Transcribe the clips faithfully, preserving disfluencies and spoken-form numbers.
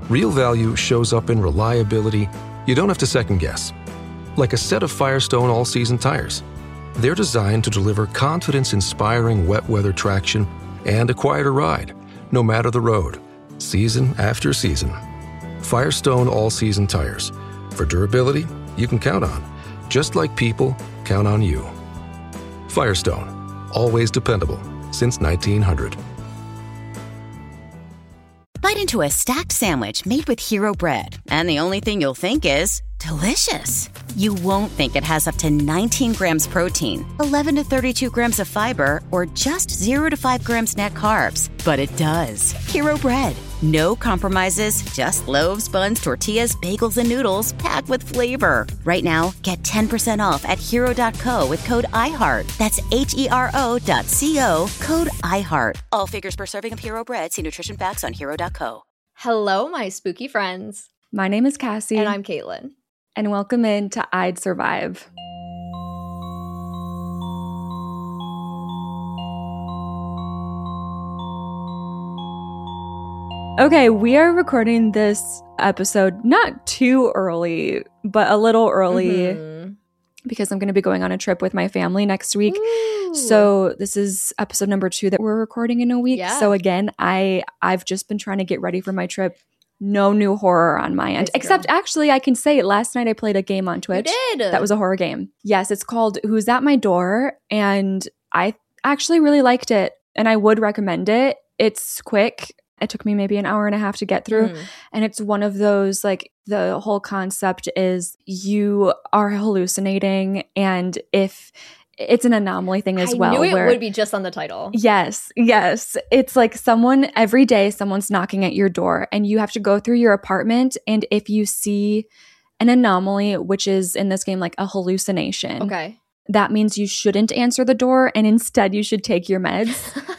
Real value shows up in reliability you don't have to second guess. Like a set of Firestone all-season tires. They're designed to deliver confidence-inspiring wet weather traction and a quieter ride, no matter the road, season after season. Firestone all-season tires. For durability you can count on, just like people count on you. Firestone. Always dependable. Since nineteen hundred. Bite into a stacked sandwich made with Hero Bread, and the only thing you'll think is delicious. You won't think it has up to nineteen grams protein, eleven to thirty-two grams of fiber, or just zero to five grams net carbs. But it does. Hero Bread. No compromises, just loaves, buns, tortillas, bagels, and noodles packed with flavor. Right now, get ten percent off at hero dot co with code iHeart. That's H E R O dot C O, code iHeart. All figures per serving of Hero Bread. See nutrition facts on hero dot co. Hello, my spooky friends. My name is Cassie. And I'm Caitlin. And welcome in to I'd Survive. Okay, we are recording this episode not too early, but a little early mm-hmm. because I'm going to be going on a trip with my family next week. Ooh. So this is episode number two that we're recording in a week. Yeah. So again, I, I've just been trying to get ready for my trip. No new horror on my end. Except actually I can say last night I played a game on Twitch. You did? That was a horror game. Yes, it's called Who's at My Door? And I actually really liked it and I would recommend it. It's quick. It took me maybe an hour and a half to get through. Mm. And it's one of those, like, the whole concept is you are hallucinating. And if it's an anomaly thing as I well. I knew it where, would be just on the title. Yes, yes. It's like someone, every day someone's knocking at your door and you have to go through your apartment. And if you see an anomaly, which is in this game like a hallucination. Okay. That means you shouldn't answer the door and instead you should take your meds.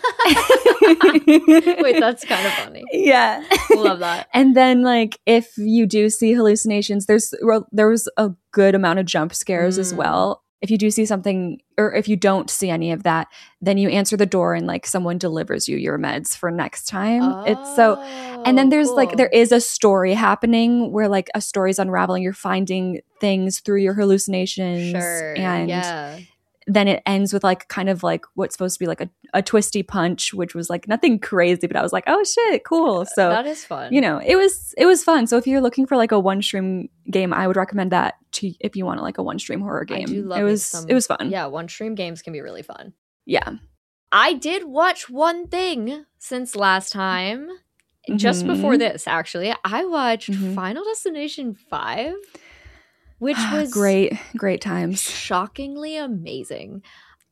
Wait, that's kind of funny. Yeah. Love that. And then like if you do see hallucinations, there's there was a good amount of jump scares mm. as well. If you do see something or if you don't see any of that, then you answer the door and like someone delivers you your meds for next time. Oh, it's so and then there's cool. like there is a story happening where like a story's unraveling. You're finding things through your hallucinations. Sure. And yeah. then it ends with like kind of like what's supposed to be like a, a twisty punch, which was like nothing crazy, but I was like, oh shit, cool. So that is fun. You know, it was it was fun. So if you're looking for like a one stream game, I would recommend that to if you want like a one stream horror game. I do love it was some, it was fun. Yeah, one stream games can be really fun. Yeah. I did watch one thing since last time. Mm-hmm. Just before this, actually. I watched mm-hmm. Final Destination five. Which was great, great times. Shockingly amazing.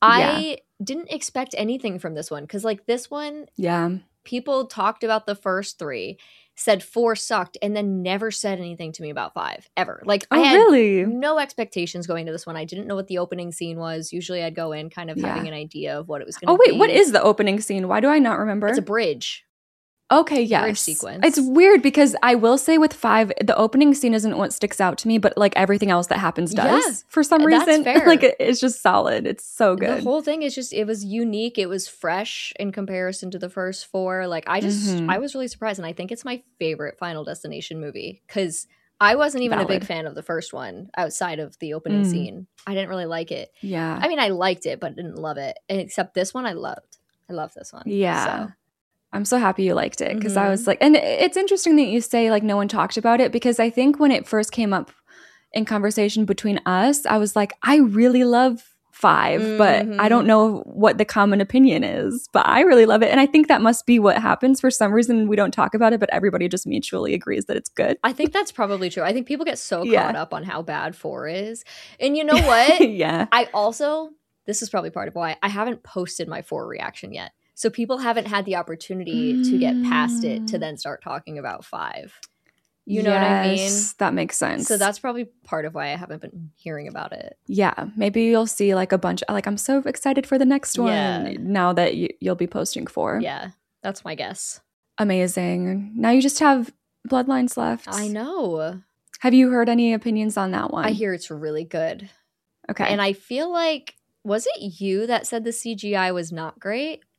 I yeah. didn't expect anything from this one because, like, this one, yeah, people talked about the first three, said four sucked, and then never said anything to me about five ever. Like, oh, I had really? no expectations going to this one. I didn't know what the opening scene was. Usually, I'd go in kind of yeah. having an idea of what it was going to oh, be. Oh wait, what is the opening scene? Why do I not remember? It's a bridge. Okay, yes. Bridge sequence. It's weird because I will say with five, the opening scene isn't what sticks out to me, but like everything else that happens does yeah, for some reason. That's fair. Like it's just solid. It's so good. The whole thing is just, it was unique. It was fresh in comparison to the first four. Like I just, mm-hmm. I was really surprised. And I think it's my favorite Final Destination movie because I wasn't even Valid. a big fan of the first one outside of the opening mm. scene. I didn't really like it. Yeah. I mean, I liked it, but didn't love it. Except this one I loved. I love this one. Yeah. So. I'm so happy you liked it because mm-hmm. I was like, and it's interesting that you say like no one talked about it because I think when it first came up in conversation between us, I was like, I really love five, mm-hmm. but I don't know what the common opinion is, but I really love it. And I think that must be what happens. For some reason, we don't talk about it, but everybody just mutually agrees that it's good. I think that's probably true. I think people get so yeah. caught up on how bad four is. And you know what? yeah. I also, this is probably part of why I haven't posted my four reaction yet. So people haven't had the opportunity mm. to get past it to then start talking about five. You know yes, what I mean? That makes sense. So that's probably part of why I haven't been hearing about it. Yeah. Maybe you'll see like a bunch. Like I'm so excited for the next one yeah. now that you, you'll be posting four. Yeah. That's my guess. Amazing. Now you just have Bloodlines left. I know. Have you heard any opinions on that one? I hear it's really good. Okay. And I feel like, was it you that said the C G I was not great?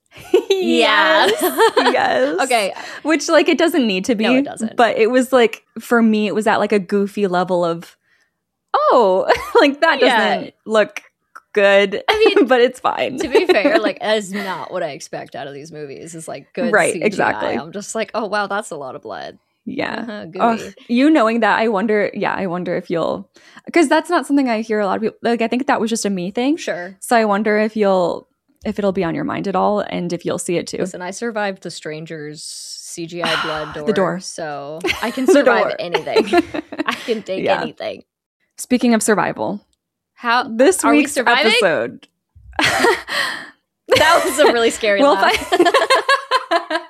Yes. Yes. Okay. Which, like, it doesn't need to be. No, it doesn't. But it was, like, for me, it was at, like, a goofy level of, oh, like, that doesn't Yeah. look good. I mean, but it's fine. To be fair, like, that is not what I expect out of these movies. Is like good Right, C G I. exactly. I'm just like, oh, wow, that's a lot of blood. Yeah. Uh-huh, Oh, gooey. you knowing that, I wonder, yeah, I wonder if you'll, because that's not something I hear a lot of people, like, I think that was just a me thing. Sure. So I wonder if you'll, if it'll be on your mind at all and if you'll see it too. Listen, I survived the Stranger's C G I blood door. The door. So I can The survive door. anything. I can take Yeah. anything. Speaking of survival, How this Are we week's surviving? episode. That was a really scary We'll laugh. fi-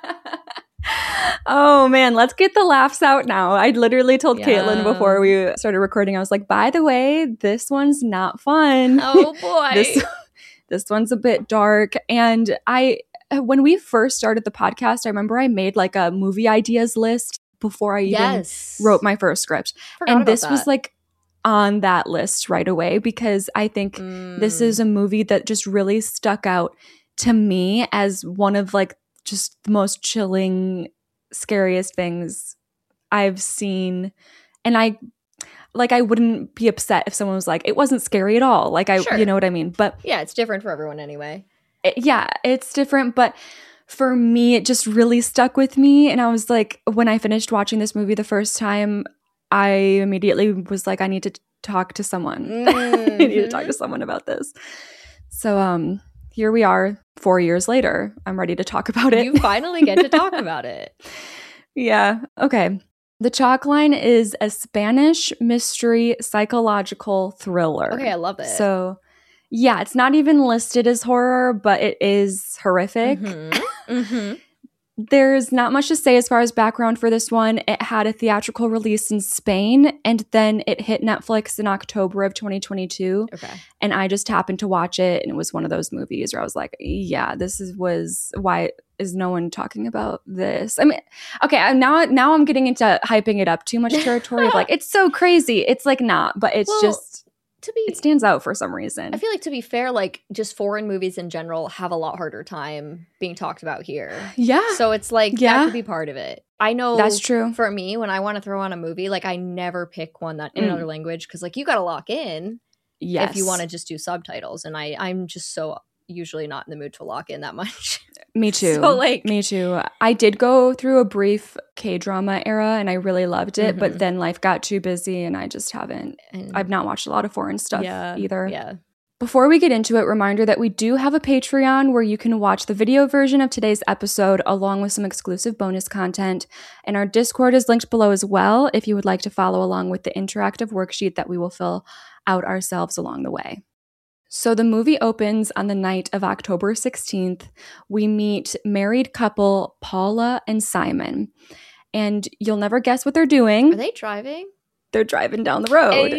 Oh man, let's get the laughs out now. I literally told Yeah. Caitlin before we started recording, I was like, by the way, this one's not fun. Oh boy. this, this one's a bit dark. And I, when we first started the podcast, I remember I made like a movie ideas list before I even yes. wrote my first script. Forgot and about this was that. like on that list right away because I think this Mm. is a movie that just really stuck out to me as one of like just the most chilling, scariest things I've seen. And I like I wouldn't be upset if someone was like, it wasn't scary at all. Like I Sure. you know what I mean? But Yeah, it's different for everyone anyway. it- yeah, it's different, but for me it just really stuck with me. And I was like, when I finished watching this movie the first time, I immediately was like, I need to talk to someone. I need to talk to someone about this. So um here we are four years later. I'm ready to talk about it. You finally get to talk about it. Yeah. Okay. The Chalk Line is a Spanish mystery psychological thriller. Okay, I love it. So, yeah, it's not even listed as horror, but it is horrific. Mhm. Mhm. There's not much to say as far as background for this one. It had a theatrical release in Spain, and then it hit Netflix in October of twenty twenty-two. Okay. And I just happened to watch it, and it was one of those movies where I was like, yeah, this is was why is no one talking about this? I mean, okay, I'm now now I'm getting into hyping it up too much territory of like, it's so crazy. It's like not, but it's Well, just To be it stands out for some reason. I feel like to be fair, like just foreign movies in general have a lot harder time being talked about here. yeah. So it's like Yeah. that could be part of it. I know That's true. For me, when I want to throw on a movie, like I never pick one that in Mm. another language because like you got to lock in Yes. if you want to just do subtitles, and I I'm just so usually not in the mood to lock in that much. Me too. So, like- me too. I did go through a brief K-drama era and I really loved it, Mhm. but then life got too busy and I just haven't And I've not watched a lot of foreign stuff yeah, either. Yeah. Before we get into it, reminder that we do have a Patreon where you can watch the video version of today's episode along with some exclusive bonus content. And our Discord is linked below as well if you would like to follow along with the interactive worksheet that we will fill out ourselves along the way. So the movie opens on the night of October sixteenth. We meet married couple Paula and Simon. And you'll never guess what they're doing. Are they driving? They're driving down the road.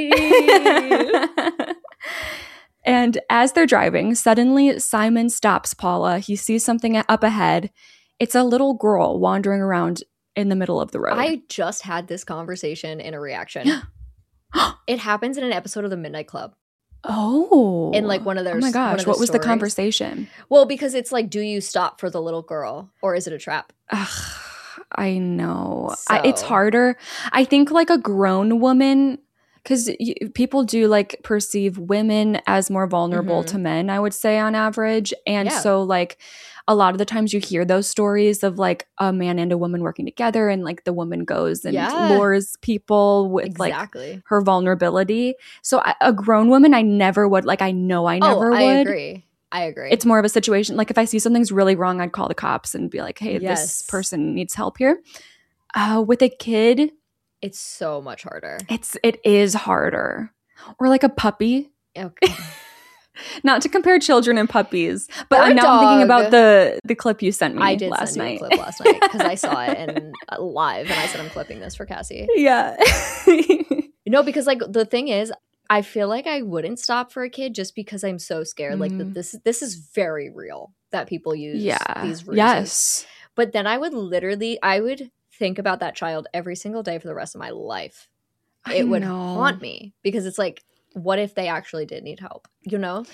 Hey. And as they're driving, suddenly Simon stops Paula. He sees something up ahead. It's a little girl wandering around in the middle of the road. I just had this conversation in a reaction. It happens in an episode of The Midnight Club. oh. In, like, one of their- Oh my one gosh, of their what was the stories. conversation? Well, because it's like, do you stop for the little girl or is it a trap? Ugh, I know. I, it's So- harder. I think like a grown woman, because people do like perceive women as more vulnerable Mhm. to men, I would say on average. And Yeah. so like a lot of the times you hear those stories of like a man and a woman working together and like the woman goes and Yeah. lures people with like Exactly. her vulnerability. So I, a grown woman, I never would, like I know I never oh, would. I agree. I agree. It's more of a situation like if I see something's really wrong, I'd call the cops and be like, hey, Yes. this person needs help here. Uh, with a kid, it's so much harder. it's it is harder. Or like a puppy. Okay. Not to compare children and puppies, but Or a I'm now I'm thinking dog. about the the clip you sent me I did last send night. you a clip last night because I saw it and uh, live, and I said I'm clipping this for Cassie. Yeah. No, because like the thing is, I feel like I wouldn't stop for a kid just because I'm so scared. Like that Mhm. this this is very real that people use yeah. these reasons. Yes. But then I would literally, I would think about that child every single day for the rest of my life. I It would know. haunt me because it's like, what if they actually did need help? You know?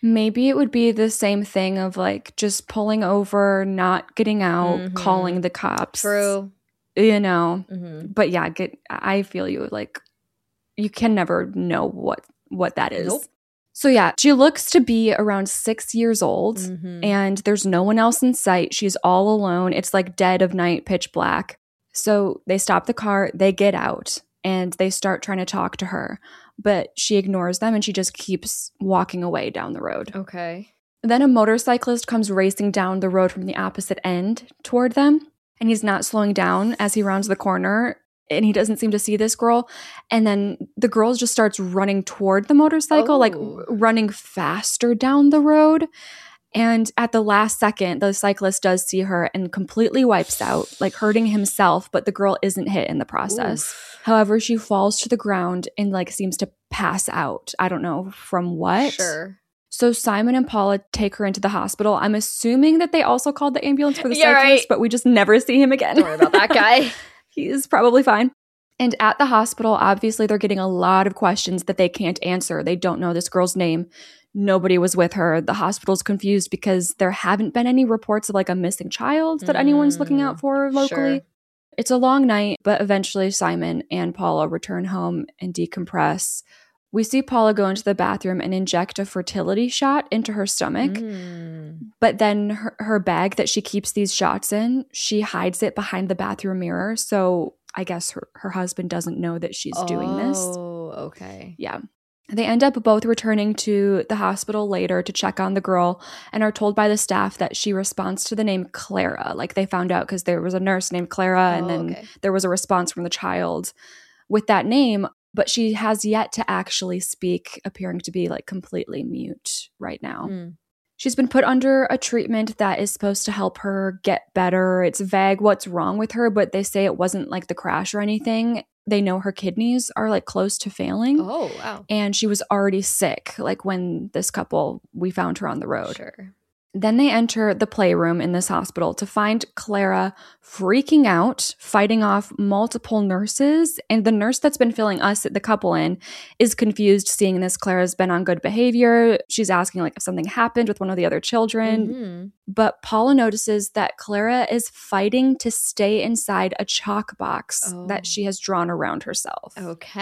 Maybe it would be the same thing of like just pulling over, not getting out, mm-hmm. calling the cops. True. You know, mm-hmm. but yeah, get. I feel you. Like you can never know what what that is. Nope. So yeah, she looks to be around six years old, mm-hmm. and there's no one else in sight. She's all alone. It's like dead of night, pitch black. So they stop the car. They get out, and they start trying to talk to her, but she ignores them, and she just keeps walking away down the road. Okay. Then a motorcyclist comes racing down the road from the opposite end toward them. And he's not slowing down as he rounds the corner, and he doesn't seem to see this girl. And then the girl just starts running toward the motorcycle, oh. like r- running faster down the road. And at the last second, the cyclist does see her and completely wipes out, like hurting himself, but the girl isn't hit in the process. Oof. However, she falls to the ground and like seems to pass out. I don't know from what. Sure. So Simon and Paula take her into the hospital. I'm assuming that they also called the ambulance for the yeah, cyclist, right. but we just never see him again. Don't worry about that guy. He's probably fine. And at the hospital, obviously, they're getting a lot of questions that they can't answer. They don't know this girl's name. Nobody was with her. The hospital's confused because there haven't been any reports of like a missing child that mm, anyone's looking out for locally. Sure. It's a long night, but eventually Simon and Paula return home and decompress. We see Paula go into the bathroom and inject a fertility shot into her stomach. Mm. But then her, her bag that she keeps these shots in, she hides it behind the bathroom mirror. So I guess her, her husband doesn't know that she's oh, doing this. Oh, okay. Yeah. They end up both returning to the hospital later to check on the girl and are told by the staff that she responds to the name Clara. Like they found out because there was a nurse named Clara, oh, and then okay. there was a response from the child with that name. But she has yet to actually speak, appearing to be like completely mute right now. Mm. She's been put under a treatment that is supposed to help her get better. It's vague what's wrong with her, but they say it wasn't like the crash or anything. They know her kidneys are like close to failing. Oh, wow. And she was already sick, like when this couple, we found her on the road. Sure. Then they enter the playroom in this hospital to find Clara freaking out, fighting off multiple nurses. And the nurse that's been filling us, the couple in, is confused seeing this. Clara's been on good behavior. She's asking like if something happened with one of the other children. Mm-hmm. But Paula notices that Clara is fighting to stay inside a chalk box oh. that she has drawn around herself.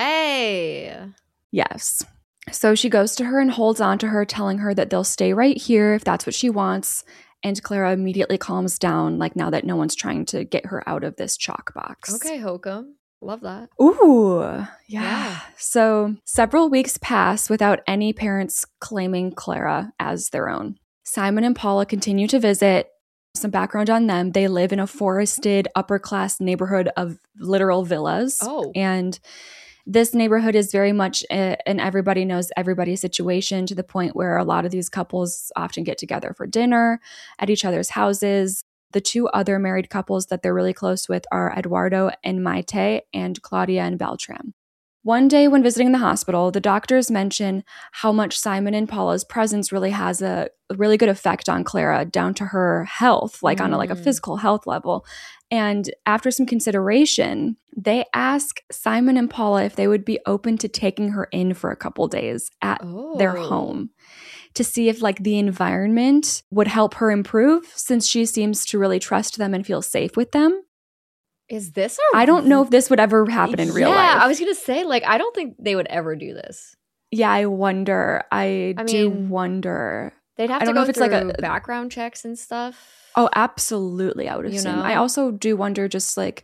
Okay. Yes. So she goes to her and holds on to her, telling her that they'll stay right here if that's what she wants. And Clara immediately calms down, like now that no one's trying to get her out of this chalk box. Okay, Hokum. Love that. Ooh, yeah. yeah. So several weeks pass without any parents claiming Clara as their own. Simon and Paula continue to visit. Some background on them. They live in a forested, upper-class neighborhood of literal villas. Oh. And this neighborhood is very much a, an everybody knows everybody situation, to the point where a lot of these couples often get together for dinner at each other's houses. The two other married couples that they're really close with are Eduardo and Maite, and Claudia and Beltram. One day when visiting the hospital, the doctors mention how much Simon and Paula's presence really has a really good effect on Clara, down to her health, like mm. on a, like a physical health level. And after some consideration, they ask Simon and Paula if they would be open to taking her in for a couple days at oh. their home to see if like the environment would help her improve, since she seems to really trust them and feel safe with them. Is this a I don't know if this would ever happen in real yeah, life. I was going to say, like, I don't think they would ever do this. Yeah, I wonder. I, I do mean, wonder. They'd have I to don't go know if it's through like a background checks and stuff. Oh, absolutely. I would assume. You know? I also do wonder, just like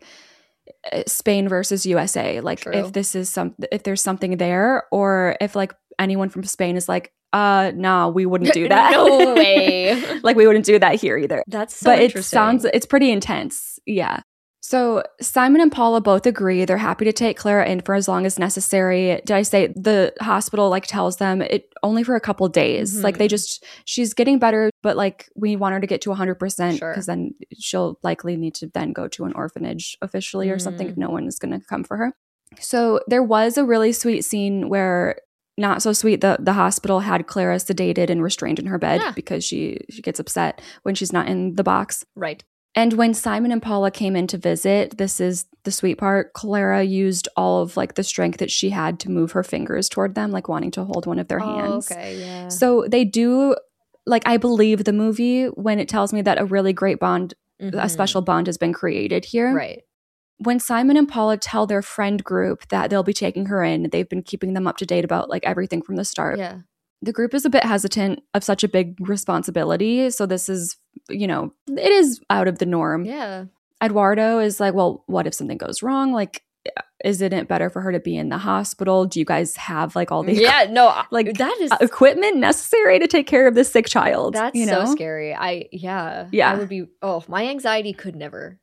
Spain versus U S A, like True. if this is some, if there's something there, or if like anyone from Spain is like, uh, no, we wouldn't do that. No way. Like we wouldn't do that here either. That's so but interesting. It sounds, it's pretty intense. Yeah. So Simon and Paula both agree. They're happy to take Clara in for as long as necessary. Did I say the hospital like tells them it only for a couple days? Mm-hmm. Like they just, she's getting better, but like we want her to get to one hundred percent because sure. then she'll likely need to then go to an orphanage officially or mm. something. No one is going to come for her. So there was a really sweet scene where, not so sweet, the, the hospital had Clara sedated and restrained in her bed yeah. because she, she gets upset when she's not in the box. Right. And when Simon and Paula came in to visit, this is the sweet part, Clara used all of like the strength that she had to move her fingers toward them, like wanting to hold one of their Oh, hands. okay, yeah. So they do, like I believe the movie when it tells me that a really great bond, Mhm. a special bond has been created here. Right. When Simon and Paula tell their friend group that they'll be taking her in, they've been keeping them up to date about like everything from the start. Yeah. The group is a bit hesitant of such a big responsibility. So this is, you know, it is out of the norm. Yeah. Eduardo is like, well, what if something goes wrong? Like, isn't it better for her to be in the hospital? Do you guys have like all the Yeah, no, like that is equipment necessary to take care of this sick child? That's you know? so scary. I yeah. Yeah. I would be oh, my anxiety could never.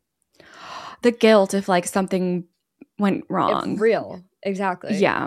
The guilt if like something went wrong. It's real. Exactly. Yeah.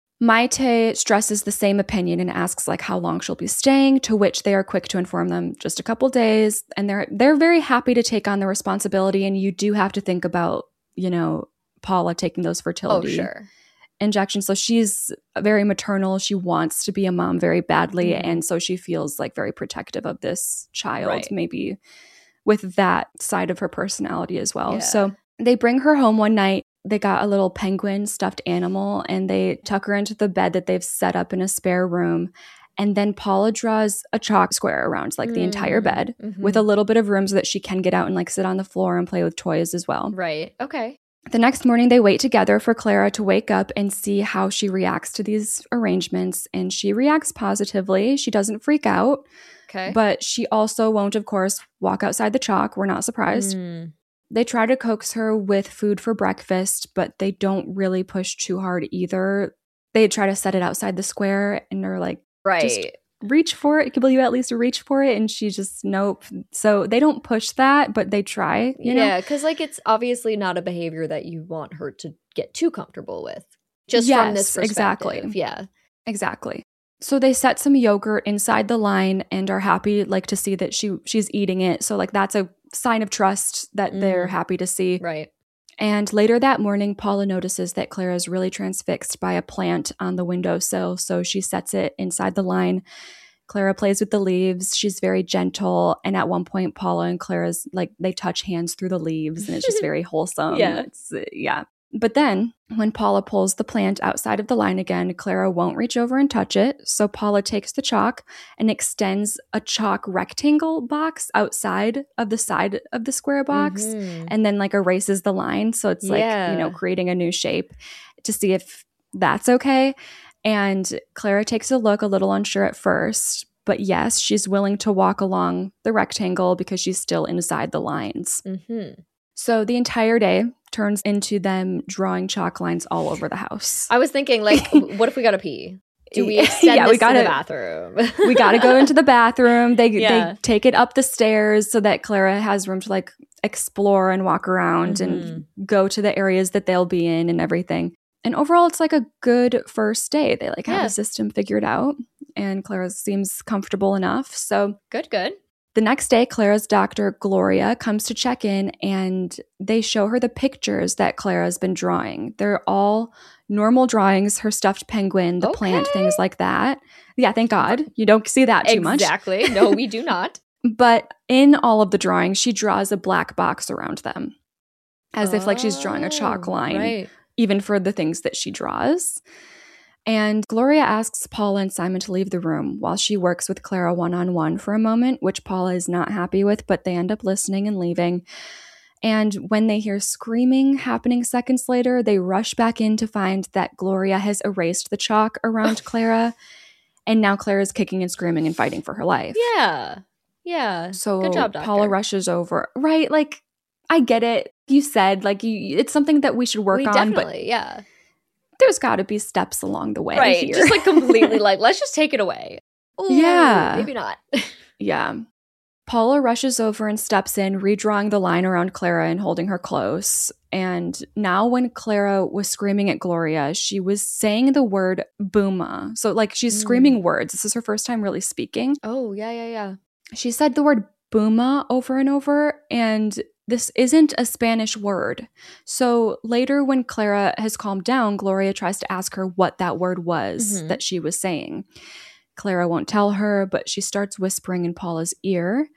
Maite stresses the same opinion and asks like how long she'll be staying, to which they are quick to inform them just a couple days. And they're they're very happy to take on the responsibility. And you do have to think about, you know, Paula taking those fertility Oh, sure. injections. So she's very maternal. She wants to be a mom very badly. Mhm. And so she feels like very protective of this child, Right. maybe with that side of her personality as well. Yeah. So they bring her home one night. They got a little penguin stuffed animal and they tuck her into the bed that they've set up in a spare room. And then Paula draws a chalk square around like the entire Mm, bed mhm. with a little bit of room so that she can get out and like sit on the floor and play with toys as well. Right. Okay. The next morning, they wait together for Clara to wake up and see how she reacts to these arrangements. And she reacts positively. She doesn't freak out, Okay. but she also won't, of course, walk outside the chalk. We're not surprised. Mm, They try to coax her with food for breakfast, but they don't really push too hard either. They try to set it outside the square and they're like, right. reach for it. Will you at least reach for it? And she just, nope. So they don't push that, but they try, you know? Yeah, because like it's obviously not a behavior that you want her to get too comfortable with. Just from this Yes, perspective. exactly. Yeah. Exactly. So they set some yogurt inside the line and are happy like to see that she she's eating it. So like that's a sign of trust that they're Mm. happy to see. Right. And later that morning, Paula notices that Clara is really transfixed by a plant on the windowsill. So she sets it inside the line. Clara plays with the leaves. She's very gentle. And at one point, Paula and Clara's like they touch hands through the leaves and it's just very wholesome. Yeah. It's, uh, yeah. But then when Paula pulls the plant outside of the line again, Clara won't reach over and touch it. So Paula takes the chalk and extends a chalk rectangle box outside of the side of the square box Mhm. and then like erases the line. So it's like, you know, Yeah. creating a new shape to see if that's okay. And Clara takes a look, a little unsure at first. But yes, she's willing to walk along the rectangle because she's still inside the lines. Mhm. So the entire day turns into them drawing chalk lines all over the house. I was thinking, like, what if we gotta pee? Do we extend Yeah, this we gotta- to the bathroom? We got to go into the bathroom. They Yeah. they take it up the stairs so that Clara has room to like explore and walk around Mhm. and go to the areas that they'll be in and everything. And overall, it's like a good first day. They like have Yeah. a system figured out, and Clara seems comfortable enough. So Good, good. the next day, Clara's doctor, Gloria, comes to check in and they show her the pictures that Clara's been drawing. They're all normal drawings, her stuffed penguin, the plant, Okay. things like that. Yeah, thank God. You don't see that too much. Exactly. No, we do not. But in all of the drawings, she draws a black box around them as if like she's drawing a chalk Oh, line, Right. even for the things that she draws. And Gloria asks Paula and Simon to leave the room while she works with Clara one-on-one for a moment, which Paula is not happy with, but they end up listening and leaving. And when they hear screaming happening seconds later, they rush back in to find that Gloria has erased the chalk around Clara. And now Clara is kicking and screaming and fighting for her life. Yeah. Yeah. So Good job, doctor. Paula rushes over. Right, like, I get it. You said, like, you, it's something that we should work we on, definitely, but yeah. there's got to be steps along the way Right. here. Just like completely like, let's just take it away. Ooh, Yeah. Maybe not. Yeah. Paula rushes over and steps in, redrawing the line around Clara and holding her close. And now when Clara was screaming at Gloria, she was saying the word booma. So like she's Mm. screaming words. This is her first time really speaking. Oh, yeah, yeah, yeah. She said the word booma over and over, and this isn't a Spanish word. So later when Clara has calmed down, Gloria tries to ask her what that word was Mhm. that she was saying. Clara won't tell her, but she starts whispering in Paula's ear.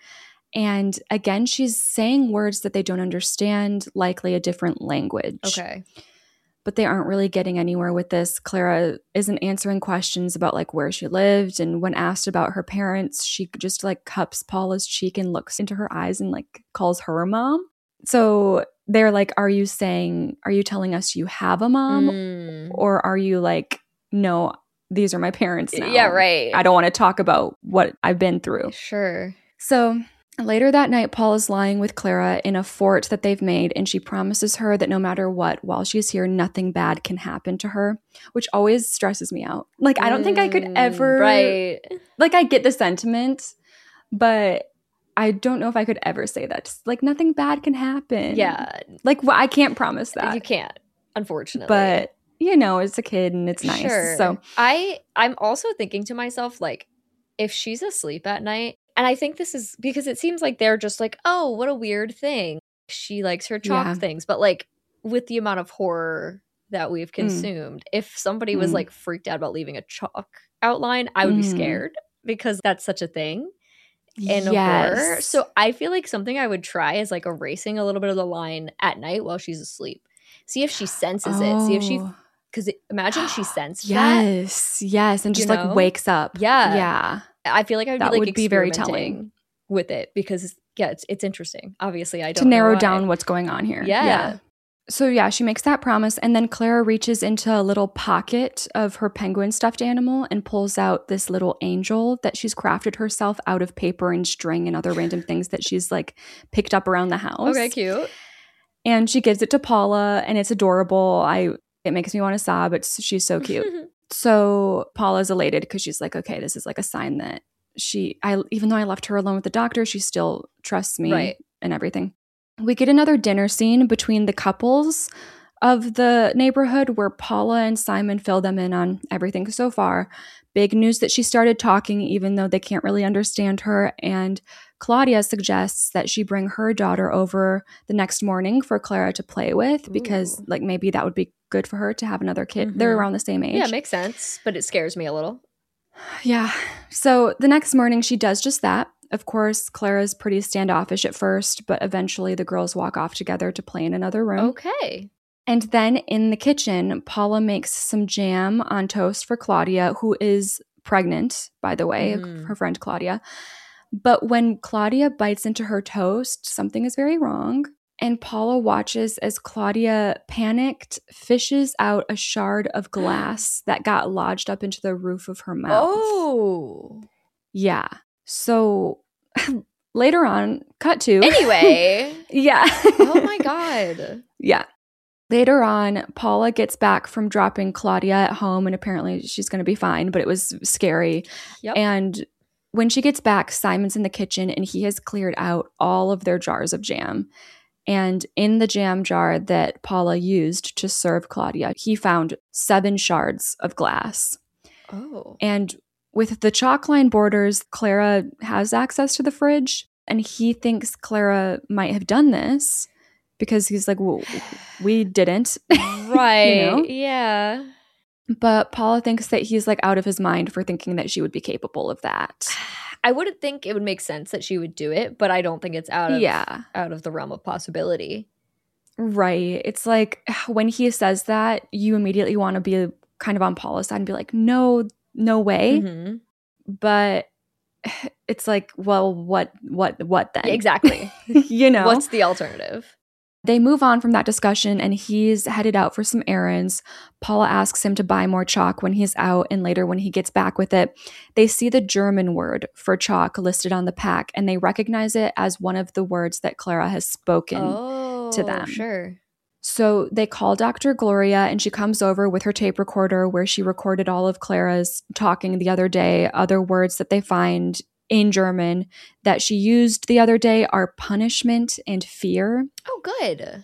And again, she's saying words that they don't understand, likely a different language. Okay. But they aren't really getting anywhere with this. Clara isn't answering questions about like where she lived. And when asked about her parents, she just like cups Paula's cheek and looks into her eyes and like calls her mom. So they're like, are you saying, are you telling us you have a mom? Mm. Or are you like, no, these are my parents now. Yeah, right. I don't want to talk about what I've been through. Sure. So later that night, Paul is lying with Clara in a fort that they've made, and she promises her that no matter what, while she's here, nothing bad can happen to her, which always stresses me out. Like, I don't think I could ever... Right. Like, I get the sentiment, but I don't know if I could ever say that. Just, like, nothing bad can happen. Yeah. Like, well, I can't promise that. You can't, unfortunately. But, you know, it's a kid and it's nice. Sure. So I, I'm also thinking to myself, like, if she's asleep at night, and I think this is because it seems like they're just like, oh, what a weird thing. She likes her chalk Yeah. things. But like with the amount of horror that we've consumed, mm. if somebody was Mm. like freaked out about leaving a chalk outline, I would Mm. be scared because that's such a thing in yes. horror. So I feel like something I would try is like erasing a little bit of the line at night while she's asleep. See if she senses oh. it. See if she, because imagine she sensed yes. that. Yes. And just you like know? wakes up. Yeah. Yeah. I feel like I would That be like would be very experimenting telling. with it because yeah, it's it's interesting. Obviously, I don't To narrow know why. down what's going on here. Yeah. So yeah, she makes that promise, and then Clara reaches into a little pocket of her penguin stuffed animal and pulls out this little angel that she's crafted herself out of paper and string and other random things that she's like picked up around the house. Okay, cute. And she gives it to Paula, and it's adorable. I it makes me want to sob. It's she's so cute. So Paula's elated because she's like, okay, this is like a sign that she, I even though I left her alone with the doctor, she still trusts me Right. and everything. We get another dinner scene between the couples of the neighborhood where Paula and Simon fill them in on everything so far. Big news that she started talking even though they can't really understand her. And Claudia suggests that she bring her daughter over the next morning for Clara to play with because Ooh. like maybe that would be good for her to have another kid. Mhm. They're around the same age. Yeah, it makes sense, but it scares me a little. Yeah. So the next morning, she does just that. Of course, Clara's pretty standoffish at first, but eventually the girls walk off together to play in another room. Okay. And then in the kitchen, Paula makes some jam on toast for Claudia, who is pregnant, by the way, Mhm. her friend Claudia. But when Claudia bites into her toast, something is very wrong. And Paula watches as Claudia, panicked, fishes out a shard of glass that got lodged up into the roof of her mouth. Oh. Yeah. So later on, cut to. Anyway. Yeah. Oh my God. Yeah. Later on, Paula gets back from dropping Claudia at home, and apparently she's going to be fine, but it was scary. Yep. And when she gets back, Simon's in the kitchen, and he has cleared out all of their jars of jam. And in the jam jar that Paula used to serve Claudia, he found seven shards of glass. Oh. And with the chalk line borders, Clara has access to the fridge, and he thinks Clara might have done this because he's like, well, we didn't. Right. You know? Yeah. But Paula thinks that he's like out of his mind for thinking that she would be capable of that. I wouldn't think it would make sense that she would do it, but I don't think it's out of Yeah. out of the realm of possibility. Right. It's like when he says that, you immediately want to be kind of on Paula's side and be like, no, no way. Mm-hmm. But it's like, well, what, what, what then? Yeah, exactly. You know? What's the alternative? They move on from that discussion, and he's headed out for some errands. Paula asks him to buy more chalk when he's out, and later when he gets back with it, they see the German word for chalk listed on the pack, and they recognize it as one of the words that Clara has spoken oh, to them. Sure. So they call Doctor Gloria, and she comes over with her tape recorder where she recorded all of Clara's talking the other day. Other words that they find in German that she used the other day are punishment and fear. Oh, good.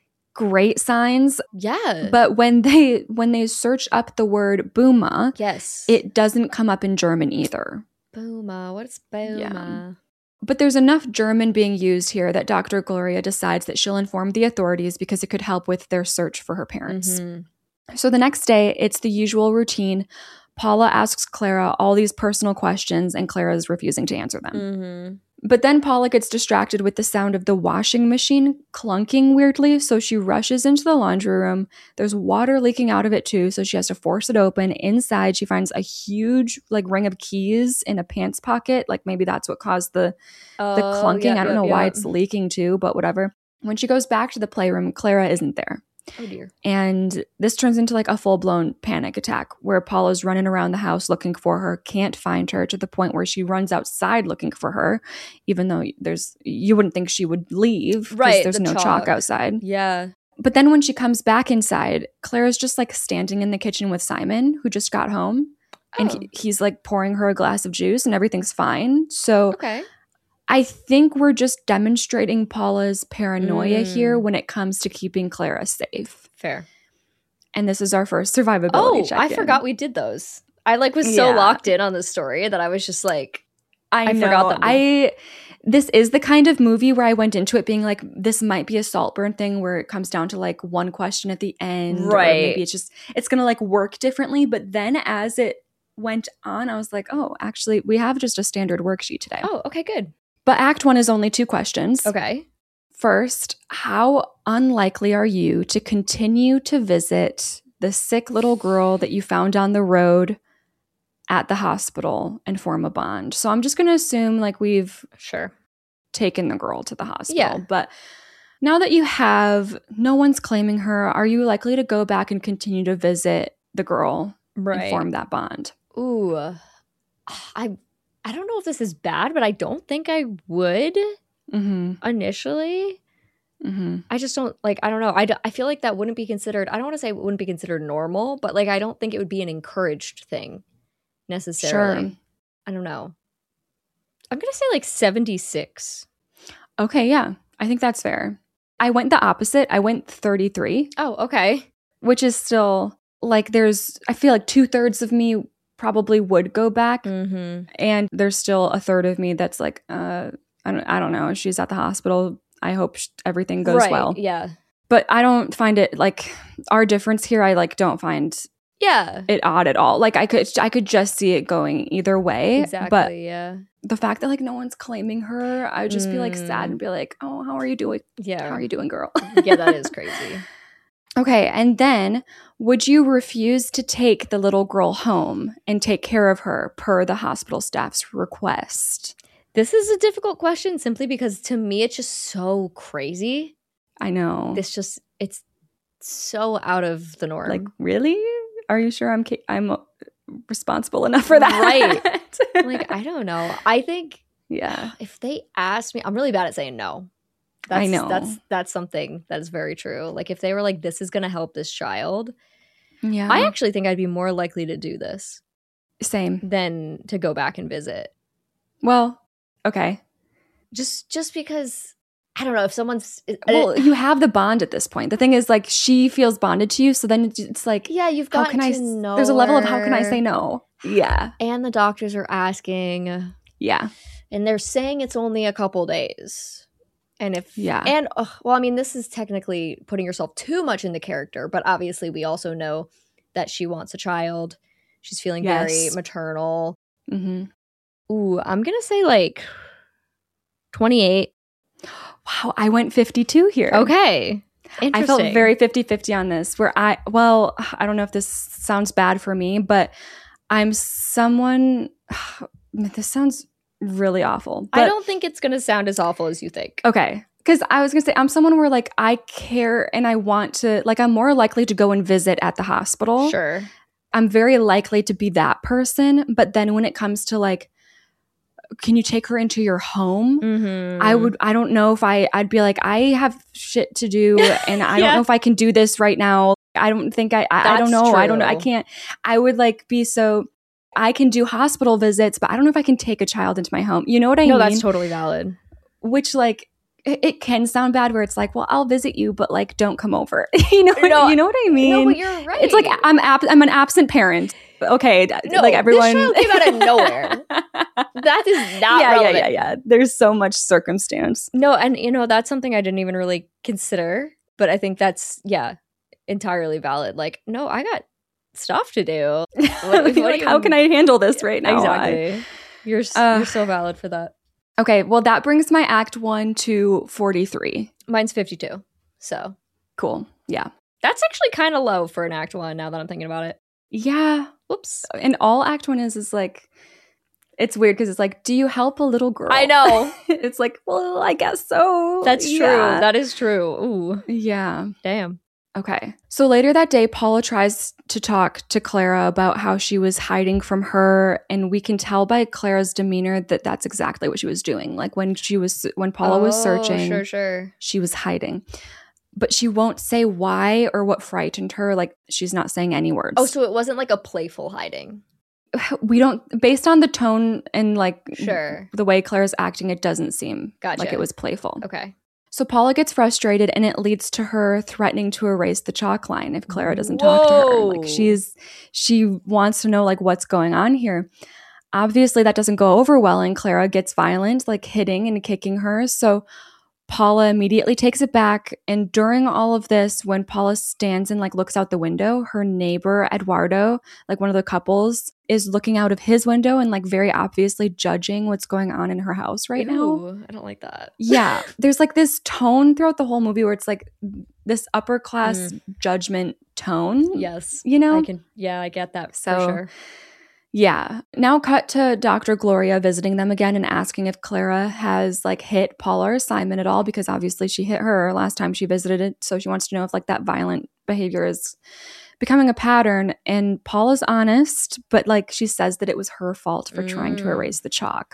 Great signs. Yeah. But when they when they search up the word Buma, yes. it doesn't come up in German either. Buma. What's Buma? Yeah. But there's enough German being used here that Doctor Gloria decides that she'll inform the authorities because it could help with their search for her parents. Mm-hmm. So the next day, it's the usual routine. Paula asks Clara all these personal questions, and Clara is refusing to answer them. Mm-hmm. But then Paula gets distracted with the sound of the washing machine clunking weirdly, so she rushes into the laundry room. There's water leaking out of it too, so she has to force it open. Inside, she finds a huge like ring of keys in a pants pocket. Like maybe that's what caused the Oh, the clunking. yep, I don't yep, know why yep. it's leaking too, but whatever. When she goes back to the playroom, Clara isn't there. Oh dear. And this turns into like a full-blown panic attack where Paula's running around the house looking for her, can't find her, to the point where she runs outside looking for her, even though there's you wouldn't think she would leave because Right, there's the no chalk. chalk outside. Yeah. But then when she comes back inside, Clara's just like standing in the kitchen with Simon, who just got home. And Oh. he, he's like pouring her a glass of juice and everything's fine. So Okay. I think we're just demonstrating Paula's paranoia Mm. here when it comes to keeping Clara safe. Fair. And this is our first survivability Oh, check. I forgot we did those. I like was so Yeah. locked in on the story that I was just like, I, I know. forgot that we- I this is the kind of movie where I went into it being like, this might be a Saltburn thing where it comes down to like one question at the end. Or Right. maybe it's just it's gonna like work differently. But then as it went on, I was like, oh, actually, we have just a standard worksheet today. oh, okay, good. But Act One is only two questions. Okay. First, how unlikely are you to continue to visit the sick little girl that you found on the road at the hospital and form a bond? So I'm just going to assume like we've Sure. taken the girl to the hospital. Yeah. But now that you have, no one's claiming her, are you likely to go back and continue to visit the girl and Right. form that bond? Ooh. I I don't know if this is bad, but I don't think I would Mm-hmm. initially. Mm-hmm. I just don't like, I don't know. I, d- I feel like that wouldn't be considered, I don't want to say it wouldn't be considered normal, but like, I don't think it would be an encouraged thing necessarily. Sure. I don't know. I'm going to say like seventy-six. Okay, yeah. I think that's fair. I went the opposite. I went thirty-three. Oh, okay. Which is still like there's I feel like two thirds of me probably would go back, Mm-hmm. and there's still a third of me that's like uh I don't I don't know, she's at the hospital, I hope sh- everything goes right. well. Yeah. But I don't find it like our difference here, I like don't find Yeah. it odd at all. Like I could I could just see it going either way. Exactly. But yeah. the fact that like no one's claiming her, I would just be like Mm. sad and be like, "Oh, how are you doing? Yeah. How are you doing, girl?" Yeah, that is crazy. Okay, and then would you refuse to take the little girl home and take care of her per the hospital staff's request? This is a difficult question simply because to me it's just so crazy. I know. This just it's so out of the norm. Like, really? Are you sure I'm ca- I'm responsible enough for that? Right. Like, I don't know. I think yeah. if they asked me, I'm really bad at saying no. That's, I know. That's that's something that is very true. Like if they were like, this is going to help this child, Yeah. I actually think I'd be more likely to do this Same. than to go back and visit. Well, okay. Just just because, I don't know, if someone's... Well, you have the bond at this point. The thing is, like, she feels bonded to you, so then it's- it's like, yeah, you've how got can to I? s- know There's a level of how can I her. say no? Yeah. And the doctors are asking, Yeah. and they're saying it's only a couple days. And if Yeah. and ugh, well, I mean, this is technically putting yourself too much in the character, but obviously we also know that she wants a child. She's feeling very Yes. maternal. Mm-hmm. Ooh, I'm gonna say like twenty-eight. Wow, I went fifty-two here. Okay, interesting. I felt very fifty-fifty on this where I, well, I don't know if this sounds bad for me, but I'm someone, this sounds really awful. But, I don't think it's gonna sound as awful as you think. Okay. Because I was going to say, I'm someone where like I care and I want to, like, I'm more likely to go and visit at the hospital. Sure. I'm very likely to be that person. But then when it comes to like, can you take her into your home? Mm-hmm. I would, I don't know if I, I'd be like, I have shit to do and I Yeah. don't know if I can do this right now. I don't think I, I, I don't That's know. I don't know. I true. can't, I would like be so, I can do hospital visits, but I don't know if I can take a child into my home. You know what I No, mean? that's totally valid. Which like, it, it can sound bad where it's like, well, I'll visit you, but like, don't come over. you know, No, you know what I mean? No, but you're right. It's like I'm ab- I'm an absent parent. Okay, no, like everyone. This child came out of nowhere. That is not yeah, relevant. yeah, yeah, yeah. There's so much circumstance. No, and you know, that's something I didn't even really consider, but I think that's, yeah, entirely valid. Like, no, I got stuff to do. What- what do like, you- how can I handle this right now? I- Exactly. You're s- Uh, you're so valid for that. Okay, well, that brings my act one to forty-three. Mine's fifty-two. So cool. Yeah. That's actually kind of low for an act one now that I'm thinking about it. Yeah. Whoops. And all act one is is like, it's weird because it's like, do you help a little girl? I know. It's like, well, I guess so. That's true. Yeah. That is true. Ooh. Yeah. Damn. Okay. So later that day, Paula tries to talk to Clara about how she was hiding from her. And we can tell by Clara's demeanor that that's exactly what she was doing. Like when she was, when Paula oh, was searching, sure, sure. she was hiding. But she won't say why or what frightened her. Like she's not saying any words. Oh, so it wasn't like a playful hiding. We don't, based on the tone and like sure. the way Clara's acting, it doesn't seem gotcha. like it was playful. Okay. So Paula gets frustrated and it leads to her threatening to erase the chalk line if Clara doesn't Whoa. talk to her. Like she's, she wants to know like what's going on here. Obviously that doesn't go over well and Clara gets violent, like hitting and kicking her. So Paula immediately takes it back. And during all of this, when Paula stands and like looks out the window, her neighbor, Eduardo, like one of the couples, is looking out of his window and like very obviously judging what's going on in her house right Ew, now. I don't like that. Yeah. There's like this tone throughout the whole movie where it's like this upper class mm. judgment tone. Yes. You know? I can, yeah, I get that so, for sure. Yeah. Now cut to Doctor Gloria visiting them again and asking if Clara has like hit Paula or Simon at all, because obviously she hit her last time she visited it. So she wants to know if like that violent behavior is becoming a pattern. And Paula's honest, but like she says that it was her fault for mm. trying to erase the chalk.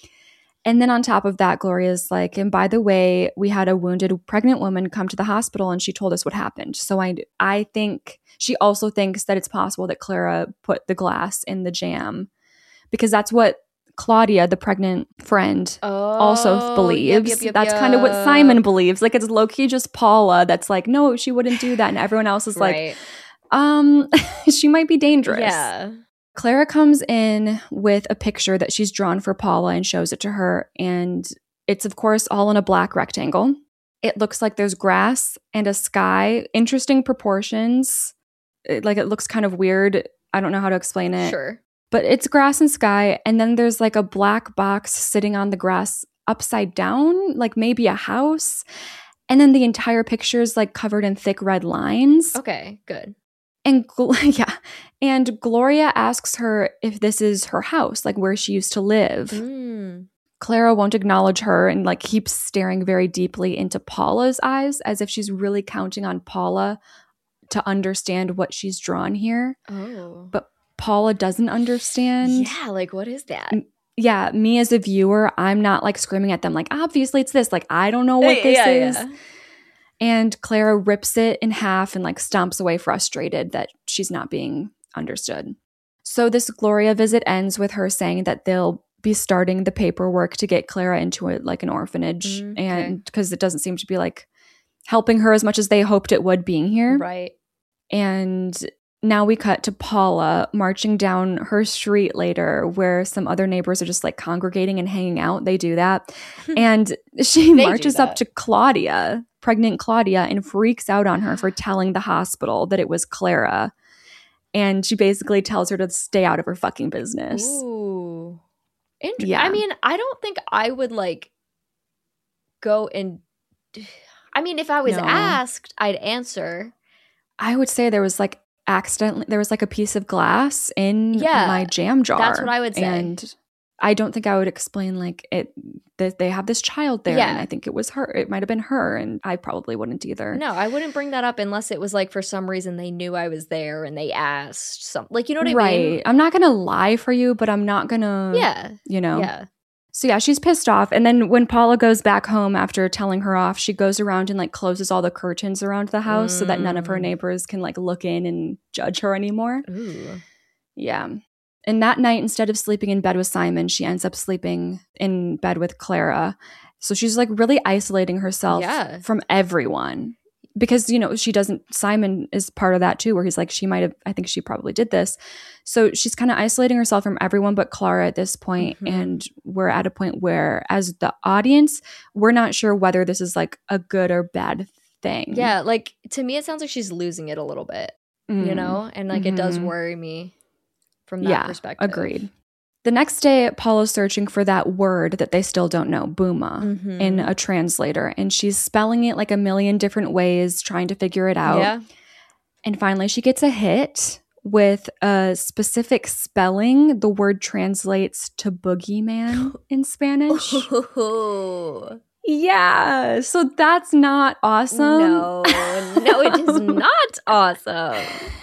And then on top of that, Gloria's like, and by the way, we had a wounded pregnant woman come to the hospital and she told us what happened. So I, I think she also thinks that it's possible that Clara put the glass in the jam because that's what Claudia, the pregnant friend, oh, also believes. Yep, yep, yep, that's yep. kind of what Simon believes. Like it's low-key just Paula that's like, no, she wouldn't do that. And everyone else is right. like, um, she might be dangerous. Yeah. Clara comes in with a picture that she's drawn for Paula and shows it to her. And it's, of course, all in a black rectangle. It looks like there's grass and a sky, interesting proportions. It, like it looks kind of weird. I don't know how to explain it. Sure. But it's grass and sky. And then there's like a black box sitting on the grass upside down, like maybe a house. And then the entire picture is like covered in thick red lines. Okay, good. And yeah, and Gloria asks her if this is her house, like where she used to live. Mm. Clara won't acknowledge her and like keeps staring very deeply into Paula's eyes as if she's really counting on Paula to understand what she's drawn here. Oh. But Paula doesn't understand. Yeah, like what is that? Yeah, me as a viewer, I'm not like screaming at them like, obviously it's this. Like, I don't know what this yeah, is. Yeah. And Clara rips it in half and like stomps away frustrated that she's not being understood. So this Gloria visit ends with her saying that they'll be starting the paperwork to get Clara into a, like an orphanage. Mm, and because it doesn't seem to be like helping her as much as they hoped it would being here. Right. And now we cut to Paula marching down her street later where some other neighbors are just like congregating and hanging out. They do that. And she marches up to Claudia, pregnant Claudia, and freaks out on her for telling the hospital that it was Clara. And she basically tells her to stay out of her fucking business. Ooh. Inter- yeah. I mean, I don't think I would like go and I mean, if I was No. asked, I'd answer. I would say there was like accidentally there was like a piece of glass in Yeah, my jam jar. that's what I would say. And I don't think I would explain like it that they have this child there Yeah. and I think it was her. It might have been her and I probably wouldn't either. No, I wouldn't bring that up unless it was like for some reason they knew I was there and they asked something. Like, you know what right. I mean? I'm not going to lie for you, but I'm not going to, Yeah. you know. Yeah. So yeah, she's pissed off. And then when Paula goes back home after telling her off, she goes around and like closes all the curtains around the house mm. so that none of her neighbors can like look in and judge her anymore. Ooh. Yeah. And that night, instead of sleeping in bed with Simon, she ends up sleeping in bed with Clara. So she's like really isolating herself yeah. from everyone. Because, you know, she doesn't, Simon is part of that too, where he's like, she might have, I think she probably did this. So she's kind of isolating herself from everyone but Clara at this point. Mm-hmm. And we're at a point where, as the audience, we're not sure whether this is like a good or bad thing. Yeah. Like, to me, it sounds like she's losing it a little bit, mm. you know? And like, mm-hmm. it does worry me from that yeah, perspective. Agreed. The next day, Paula's searching for that word that they still don't know, Buma, Mhm. in a translator. And she's spelling it like a million different ways, trying to figure it out. Yeah. And finally, she gets a hit with a specific spelling. The word translates to boogeyman in Spanish. Yeah. So that's not awesome. No, no, it is not awesome.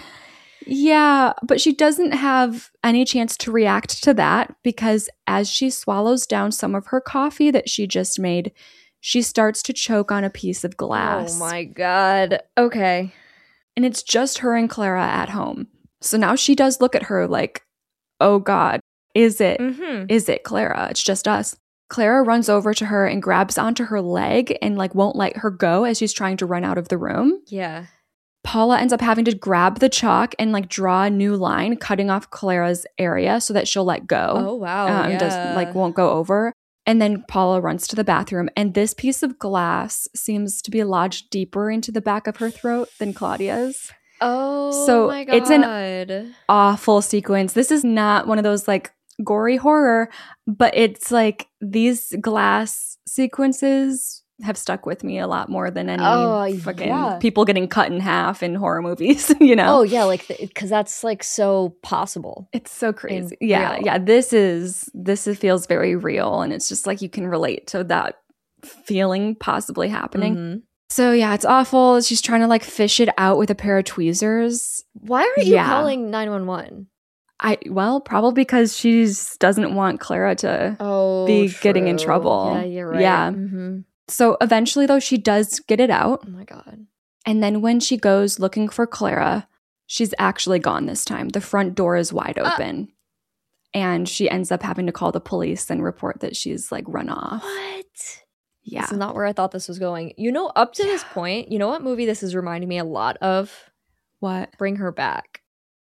Yeah, but she doesn't have any chance to react to that because as she swallows down some of her coffee that she just made, she starts to choke on a piece of glass. Oh my God. Okay. And it's just her and Clara at home. So now she does look at her like, oh God, is it? Mm-hmm. Is it Clara? It's just us. Clara runs over to her and grabs onto her leg and like won't let her go as she's trying to run out of the room. Yeah. Paula ends up having to grab the chalk and like draw a new line, cutting off Clara's area so that she'll let go. Oh, wow. Um, yeah. does like won't go over. And then Paula runs to the bathroom, and this piece of glass seems to be lodged deeper into the back of her throat than Claudia's. Oh, So my God. it's an awful sequence. This is not one of those like gory horror, but it's like these glass sequences have stuck with me a lot more than any Oh, fucking yeah. people getting cut in half in horror movies, you know? Oh, yeah, like, because that's, like, so possible. It's so crazy. And Yeah, real. yeah. This is, this is, feels very real, and it's just like you can relate to that feeling possibly happening. Mhm. So yeah, it's awful. She's trying to like fish it out with a pair of tweezers. Why aren't you Yeah. calling nine one one? I well, probably because she doesn't want Clara to Oh, be getting in true. trouble. Yeah, you're right. Yeah. Mm-hmm. So eventually, though, she does get it out. Oh, my God. And then when she goes looking for Clara, she's actually gone this time. The front door is wide Ah. open. And she ends up having to call the police and report that she's like run off. What? Yeah. This is not where I thought this was going. You know, up to this point, you know what movie this is reminding me a lot of? What? Bring Her Back.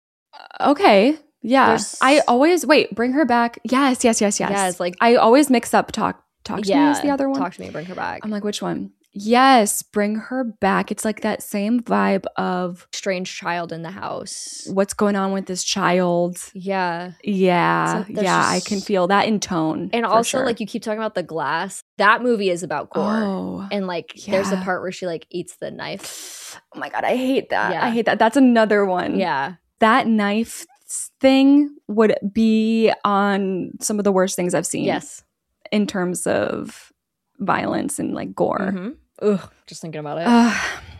Okay. Yeah. There's- I always wait, bring her back. Yes, yes, yes, yes. Yeah, it's like- I always mix up talk talk to yeah, me is the other one. Talk to Me, Bring Her Back. I'm like, which one? Yes, bring her back. It's like that same vibe of Strange child in the house. what's going on with this child. Yeah. Yeah. So there's yeah, I just- can feel that in tone. And for also, sure. like, you keep talking about the glass. That movie is about gore. Oh. And, like, there's a yeah. part where she, like, eats the knife. Oh my God, I hate that. Yeah. I hate that. That's another one. Yeah. That knife thing would be on some of the worst things I've seen. Yes. In terms of violence and like gore. Mhm. Ugh, just thinking about it. Uh,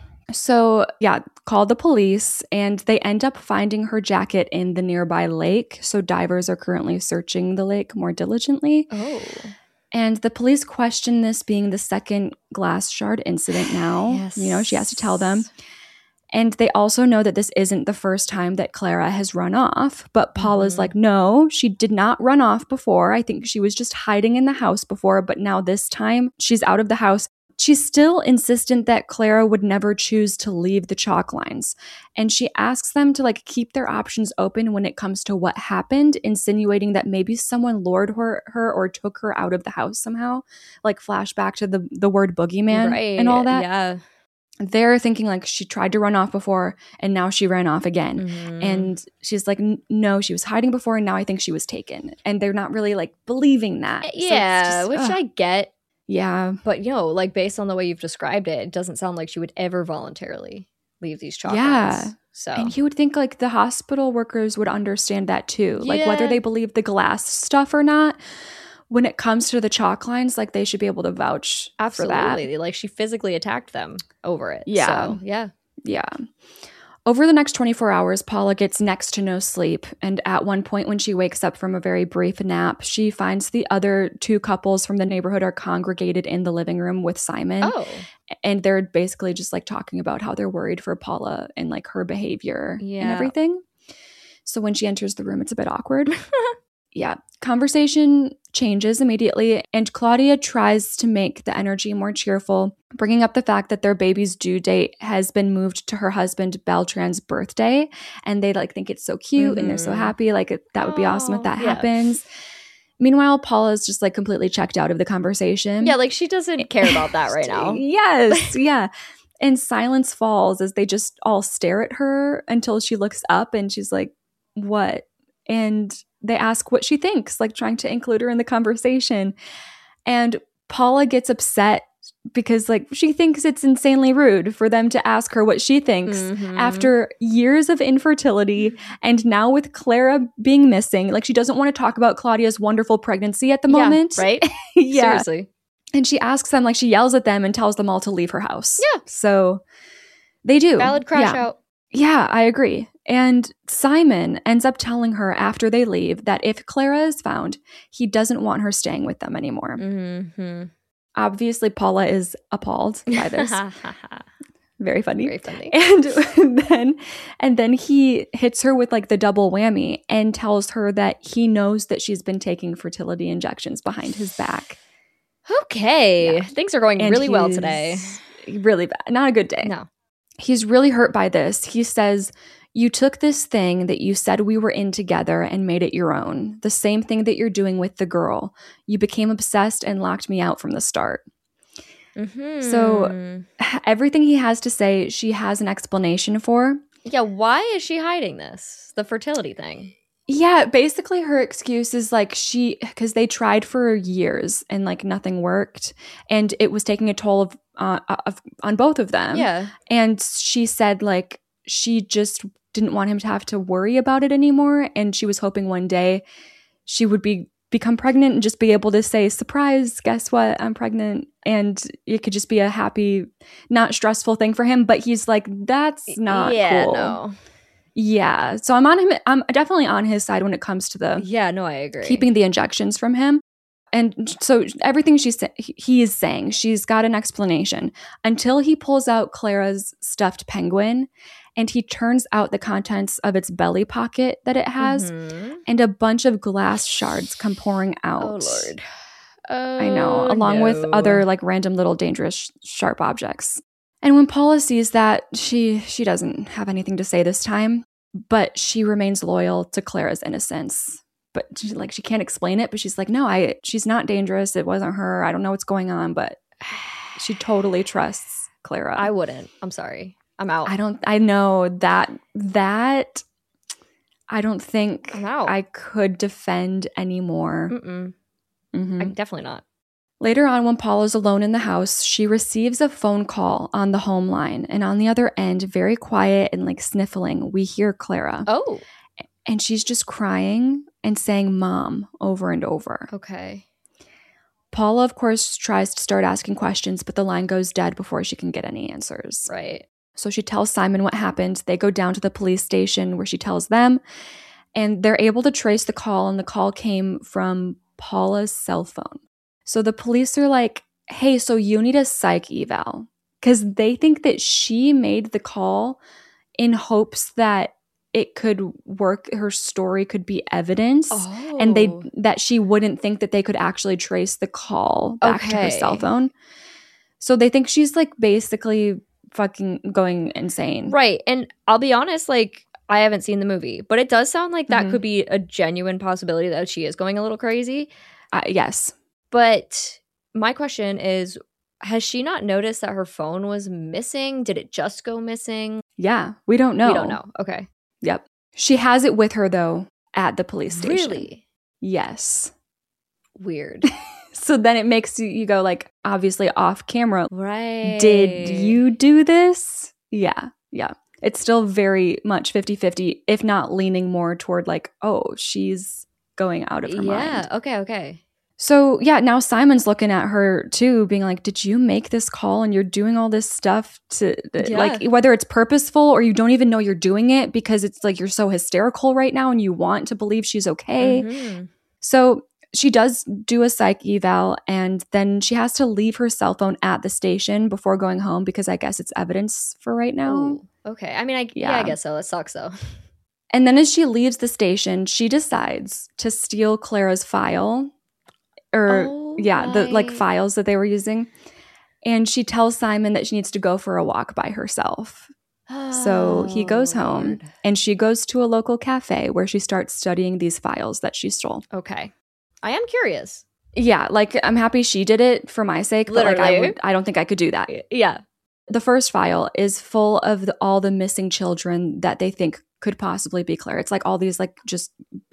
so, yeah, called the police and they end up finding her jacket in the nearby lake. So, divers are currently searching the lake more diligently. oh. And the police question this being the second glass shard incident now. Yes. You know, she has to tell them. And they also know that this isn't the first time that Clara has run off. But Paula's Mhm. like, no, she did not run off before. I think she was just hiding in the house before. But now this time she's out of the house. She's still insistent that Clara would never choose to leave the chalk lines. And she asks them to like keep their options open when it comes to what happened, insinuating that maybe someone lured her, her or took her out of the house somehow. Like flashback to the, the word boogeyman Right. and all that. Yeah. They're thinking like she tried to run off before and now she ran off again. Mhm. And she's like, "N- no, she was hiding before and now I think she was taken. And they're not really like believing that. So it's yeah, just- which ugh. I get. Yeah. But, you know, like, based on the way you've described it, it doesn't sound like she would ever voluntarily leave these chalk Yeah. lines. So, And you would think like the hospital workers would understand that too. Like whether Yeah. they believe the glass stuff or not, when it comes to the chalk lines, like they should be able to vouch for that. absolutely. Like, she physically attacked them over it. Yeah. So, yeah. Yeah. Over the next twenty-four hours, Paula gets next to no sleep. And at one point, when she wakes up from a very brief nap, she finds the other two couples from the neighborhood are congregated in the living room with Simon. Oh. And they're basically just like talking about how they're worried for Paula and like her behavior and Yeah. everything. So when she enters the room, it's a bit awkward. Yeah. Conversation changes immediately, and Claudia tries to make the energy more cheerful, bringing up the fact that their baby's due date has been moved to her husband Beltran's birthday, and they like think it's so cute and they're so Mhm. happy. Like it, that would be awesome if Aw, that yeah. happens. Meanwhile, Paula's just like completely checked out of the conversation. Yeah, like, she doesn't care about that right now. Yes, yeah. And silence falls as they just all stare at her until she looks up and she's like, what? And they ask what she thinks, like trying to include her in the conversation. And Paula gets upset because like she thinks it's insanely rude for them to ask her what she thinks mm-hmm. after years of infertility and now with Clara being missing. Like she doesn't want to talk about Claudia's wonderful pregnancy at the yeah, moment. Right? yeah. Seriously. And she asks them, like she yells at them and tells them all to leave her house. Yeah. So they do. Valid crash yeah. out. Yeah, I agree. And Simon ends up telling her after they leave that if Clara is found, he doesn't want her staying with them anymore. Mm-hmm. Obviously, Paula is appalled by this. Very funny. Very funny. And then, and then he hits her with like the double whammy and tells her that he knows that she's been taking fertility injections behind his back. Okay. Yeah. Things are going And really well he's today. Really bad. Not a good day. No. He's really hurt by this. He says, you took this thing that you said we were in together and made it your own. The same thing that you're doing with the girl. You became obsessed and locked me out from the start. Mm-hmm. So everything he has to say, she has an explanation for. Yeah, why is she hiding this? The fertility thing. Yeah, basically her excuse is like she, because they tried for years and like nothing worked. And it was taking a toll of, uh, of on both of them. Yeah. And she said like she just didn't want him to have to worry about it anymore. And she was hoping one day she would be become pregnant and just be able to say, surprise, guess what? I'm pregnant. And it could just be a happy, not stressful thing for him. But he's like, that's not yeah, cool. no. Yeah. So I'm on him. I'm definitely on his side when it comes to the Yeah, no, I agree. keeping the injections from him. And so everything she's sa- he is saying, she's got an explanation until he pulls out Clara's stuffed penguin and he turns out the contents of its belly pocket that it has mm-hmm. and a bunch of glass shards come pouring out. Oh, Lord. Oh, I know, along no. with other like random little dangerous sharp objects. And when Paula sees that, she she doesn't have anything to say this time, but she remains loyal to Clara's innocence. But she, like she can't explain it, but she's like, no, I she's not dangerous. It wasn't her. I don't know what's going on, but she totally trusts Clara. I wouldn't. I'm sorry. I'm out. I don't I know that that I don't think I'm out. I could defend anymore. Mm-mm. Mm-hmm. I'm definitely not. Later on, when Paula's alone in the house, she receives a phone call on the home line. And on the other end, very quiet and like sniffling, we hear Clara. Oh. And she's just crying and saying mom over and over. Okay. Paula, of course, tries to start asking questions, but the line goes dead before she can get any answers. Right. So she tells Simon what happened. They go down to the police station where she tells them. And they're able to trace the call. And the call came from Paula's cell phone. So the police are like, hey, so you need a psych eval. Because they think that she made the call in hopes that it could work, her story could be evidence. Oh. And they that she wouldn't think that they could actually trace the call back okay. to her cell phone. So they think she's like basically fucking going insane. Right. And I'll be honest, like, I haven't seen the movie, but it does sound like that mm-hmm. could be a genuine possibility that she is going a little crazy. Uh, yes. But my question is, has she not noticed that her phone was missing? Did it just go missing? Yeah, we don't know. We don't know. Okay. Yep. She has it with her, though, at the police station. Really? Yes. Weird. So then it makes you, you go like, obviously off camera. Right. Did you do this? Yeah. Yeah. It's still very much fifty-fifty, if not leaning more toward like, oh, she's going out of her yeah. mind. Yeah. Okay. Okay. So yeah, now Simon's looking at her too, being like, did you make this call and you're doing all this stuff to Yeah. like, whether it's purposeful or you don't even know you're doing it because it's like you're so hysterical right now and you want to believe she's okay. Mm-hmm. So she does do a psych eval and then she has to leave her cell phone at the station before going home because I guess it's evidence for right now. Ooh, okay. I mean, I yeah. yeah, I Yeah. guess so. That sucks though. And then as she leaves the station, she decides to steal Clara's file. Or Oh, yeah, the like right. files that they were using. And she tells Simon that she needs to go for a walk by herself. So he goes Oh, home Lord. and she goes to a local cafe where she starts studying these files that she stole. Okay. I am curious. Yeah, like I'm happy she did it for my sake, but like I Literally. would I don't think I could do that. Yeah. The first file is full of the, all the missing children that they think could possibly be Claire. It's like all these like just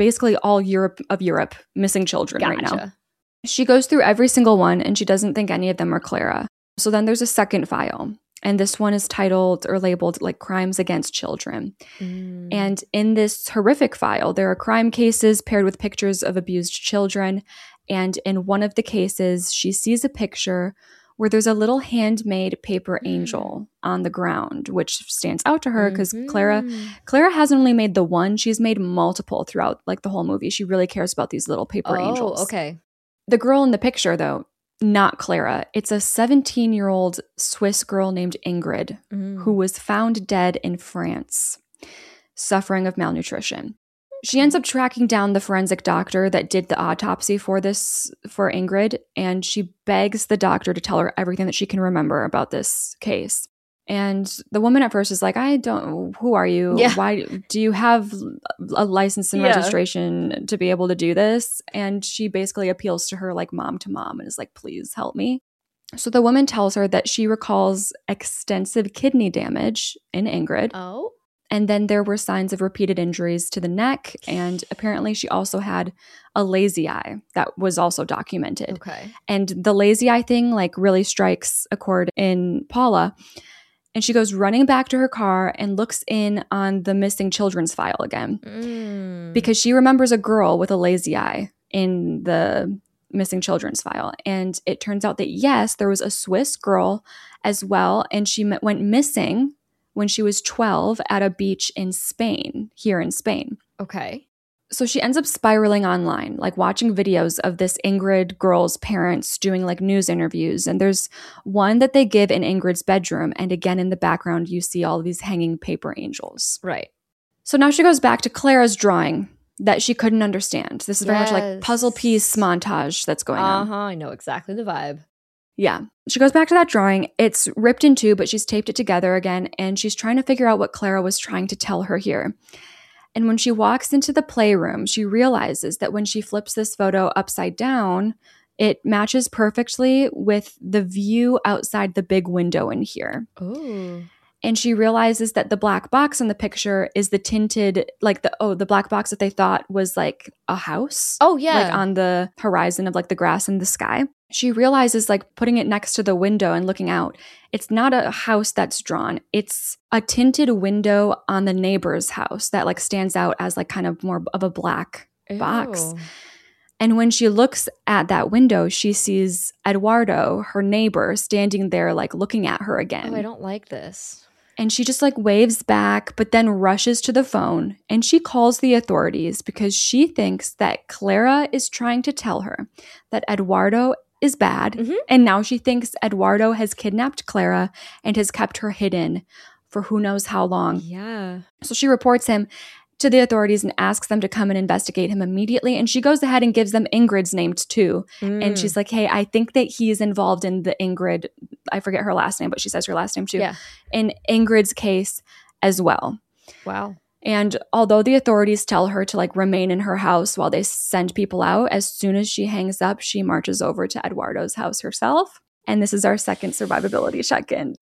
basically all Europe of Europe missing children Gotcha. right now. She goes through every single one, and she doesn't think any of them are Clara. So then there's a second file, and this one is titled or labeled like Crimes Against Children. Mm. And in this horrific file, there are crime cases paired with pictures of abused children. And in one of the cases, she sees a picture where there's a little handmade paper angel on the ground, which stands out to her because mm-hmm. Clara Clara hasn't only made the one, she's made multiple throughout like the whole movie. She really cares about these little paper oh, angels. Okay. The girl in the picture, though, not Clara. It's a seventeen-year-old Swiss girl named Ingrid mm. who was found dead in France, suffering of malnutrition. She ends up tracking down the forensic doctor that did the autopsy for this, for Ingrid, and she begs the doctor to tell her everything that she can remember about this case. And the woman at first is like, I don't, who are you? Yeah. Why do you have a license and yeah. registration to be able to do this? And she basically appeals to her like mom to mom and is like, please help me. So the woman tells her that she recalls extensive kidney damage in Ingrid. Oh. And then there were signs of repeated injuries to the neck. And apparently she also had a lazy eye that was also documented. Okay. And the lazy eye thing like really strikes a chord in Paula. And she goes running back to her car and looks in on the missing children's file again. Mm. Because she remembers a girl with a lazy eye in the missing children's file. And it turns out that, yes, there was a Swiss girl as well. And she went missing when she was twelve at a beach in Spain, here in Spain. Okay. So she ends up spiraling online, like watching videos of this Ingrid girl's parents doing like news interviews. And there's one that they give in Ingrid's bedroom. And again, in the background, you see all of these hanging paper angels. Right. So now she goes back to Clara's drawing that she couldn't understand. This is very yes. much like puzzle piece montage that's going uh-huh. on. Uh-huh. I know exactly the vibe. Yeah. She goes back to that drawing. It's ripped in two, but she's taped it together again. And she's trying to figure out what Clara was trying to tell her here. And when she walks into the playroom, she realizes that when she flips this photo upside down, it matches perfectly with the view outside the big window in here. Ooh. And she realizes that the black box in the picture is the tinted, like the, oh, the black box that they thought was like a house. Oh, yeah. Like on the horizon of like the grass and the sky. She realizes like putting it next to the window and looking out, it's not a house that's drawn. It's a tinted window on the neighbor's house that like stands out as like kind of more of a black Ew. box. And when she looks at that window, she sees Eduardo, her neighbor, standing there like looking at her again. Oh, I don't like this. And she just like waves back, but then rushes to the phone and she calls the authorities because she thinks that Clara is trying to tell her that Eduardo is bad. Mm-hmm. And now she thinks Eduardo has kidnapped Clara and has kept her hidden for who knows how long. Yeah. So she reports him to the authorities and asks them to come and investigate him immediately. And she goes ahead and gives them Ingrid's name too. Mm. And she's like, hey, I think that he's involved in the Ingrid, I forget her last name, but she says her last name too, yeah. in Ingrid's case as well. Wow. And although the authorities tell her to like remain in her house while they send people out, as soon as she hangs up, she marches over to Eduardo's house herself. And this is our second survivability check-in.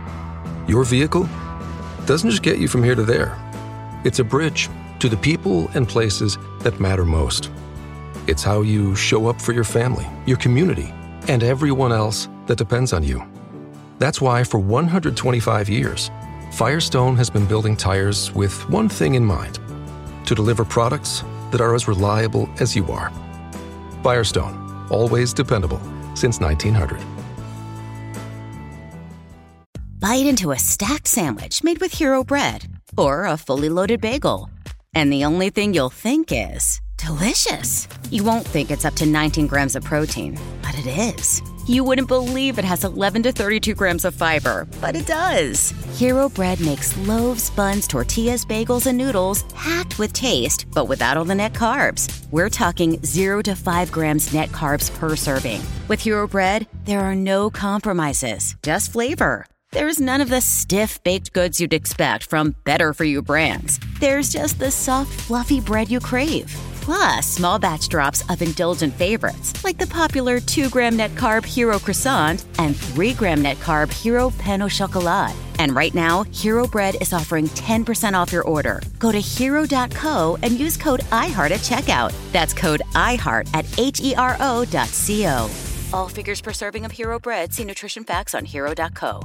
Your vehicle doesn't just get you from here to there. It's a bridge to the people and places that matter most. It's how you show up for your family, your community, and everyone else that depends on you. That's why for one hundred twenty-five years, Firestone has been building tires with one thing in mind: to deliver products that are as reliable as you are. Firestone, always dependable since nineteen hundred. Bite into a stacked sandwich made with Hero Bread or a fully loaded bagel. And the only thing you'll think is delicious. You won't think it's up to nineteen grams of protein, but it is. You wouldn't believe it has eleven to thirty-two grams of fiber, but it does. Hero Bread makes loaves, buns, tortillas, bagels, and noodles packed with taste, but without all the net carbs. We're talking zero to five grams net carbs per serving. With Hero Bread, there are no compromises, just flavor. There's none of the stiff baked goods you'd expect from better-for-you brands. There's just the soft, fluffy bread you crave. Plus, small batch drops of indulgent favorites like the popular two gram net carb Hero Croissant and three gram net carb Hero Pain au Chocolat. And right now, Hero Bread is offering ten percent off your order. Go to hero dot co and use code iHeart at checkout. That's code iHeart at H E R O dot C O. All figures per serving of Hero Bread. See nutrition facts on hero dot co.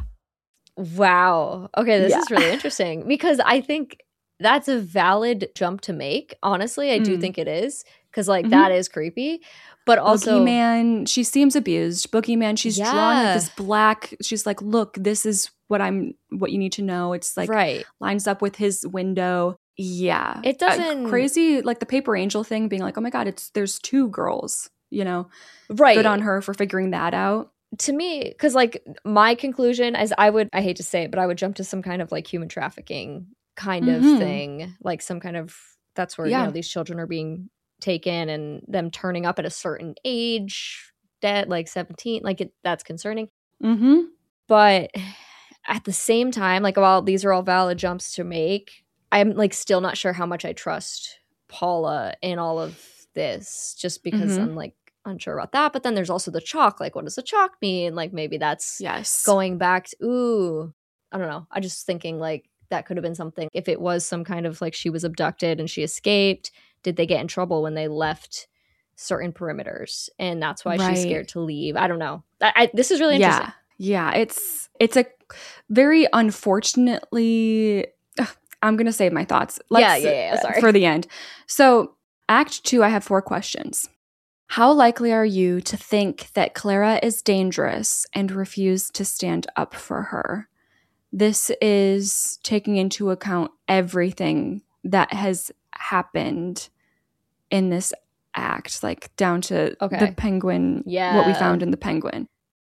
Wow. Okay, this Yeah. is really interesting because I think that's a valid jump to make. Honestly, I do Mm. think it is because, like, Mhm. that is creepy. But also, Boogeyman, she seems abused. Boogeyman, she's drawn Yeah. like this black. She's like, look, this is what I'm. What you need to know. It's like right. lines up with his window. Yeah, It Uh, doesn't- crazy like the paper angel thing, being like, oh my god, it's there's two girls. You know, Right. good on her for figuring that out. To me, because, like, my conclusion is I would, I hate to say it, but I would jump to some kind of, like, human trafficking kind of Mhm. thing. Like, some kind of, that's where, Yeah. you know, these children are being taken and them turning up at a certain age, dead, like seventeen. Like, it, that's concerning. Mm-hmm. But at the same time, like, while these are all valid jumps to make, I'm, like, still not sure how much I trust Paula in all of this, just because Mhm. I'm, like, unsure about that. But then there's also the chalk. Like, what does the chalk mean? Like, maybe that's Yes. going back to, ooh, I don't know. I just thinking, like, that could have been something. If it was some kind of, like, she was abducted and she escaped, did they get in trouble when they left certain perimeters? And that's why Right. she's scared to leave. I don't know. I, I, this is really interesting. Yeah. Yeah. It's it's a very unfortunately. Ugh, I'm gonna save my thoughts. Yeah, yeah, yeah, uh, sorry. For the end. So, Act Two, I have four questions. How likely are you to think that Clara is dangerous and refuse to stand up for her? This is taking into account everything that has happened in this act, like down to Okay. the penguin, what we Yeah. found in the penguin.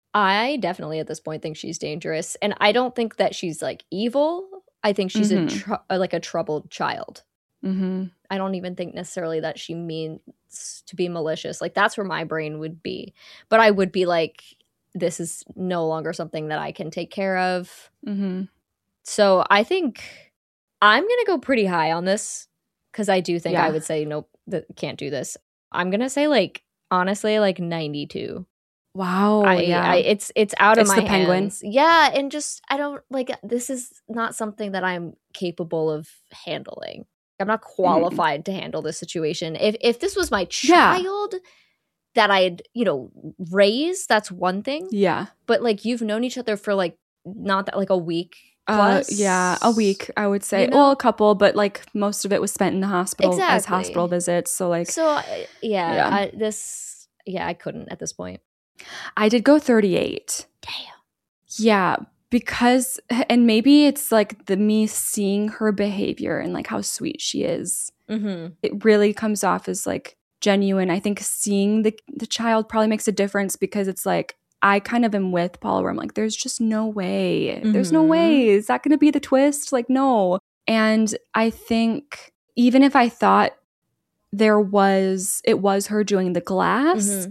I definitely at this point think she's dangerous. And I don't think that she's, like, evil. I think she's Mhm. a tr- uh, like a troubled child. Mm-hmm. I don't even think necessarily that she means to be malicious. Like, that's where my brain would be. But I would be like, this is no longer something that I can take care of. Mm-hmm. So I think I'm going to go pretty high on this because I do think Yeah. I would say, nope, that can't do this. I'm going to say, like, honestly, like ninety-two. Wow. I, yeah. I, it's it's out of It's my the penguin? hands. Yeah, and just I don't like this is not something that I'm capable of handling. I'm not qualified to handle this situation. If if this was my Yeah. child that I'd, you know, raised, that's one thing. yeah. But, like, you've known each other for, like, not that, like, a week Uh, plus. yeah. A week, I would say. You know? Well, a couple, but like most of it was spent in the hospital as Exactly. hospital visits. So like So I- yeah, Yeah. I, this yeah, I couldn't at this point. I did go thirty-eight. Damn. Yeah, because and maybe it's like the me seeing her behavior and like how sweet she is. Mm-hmm. It really comes off as like genuine. I think seeing the the child probably makes a difference because it's like I kind of am with Paula where I'm like, there's just no way. There's no Mhm. way. Is that going to be the twist? Like, no. And I think even if I thought there was, it was her doing the glass, Mhm.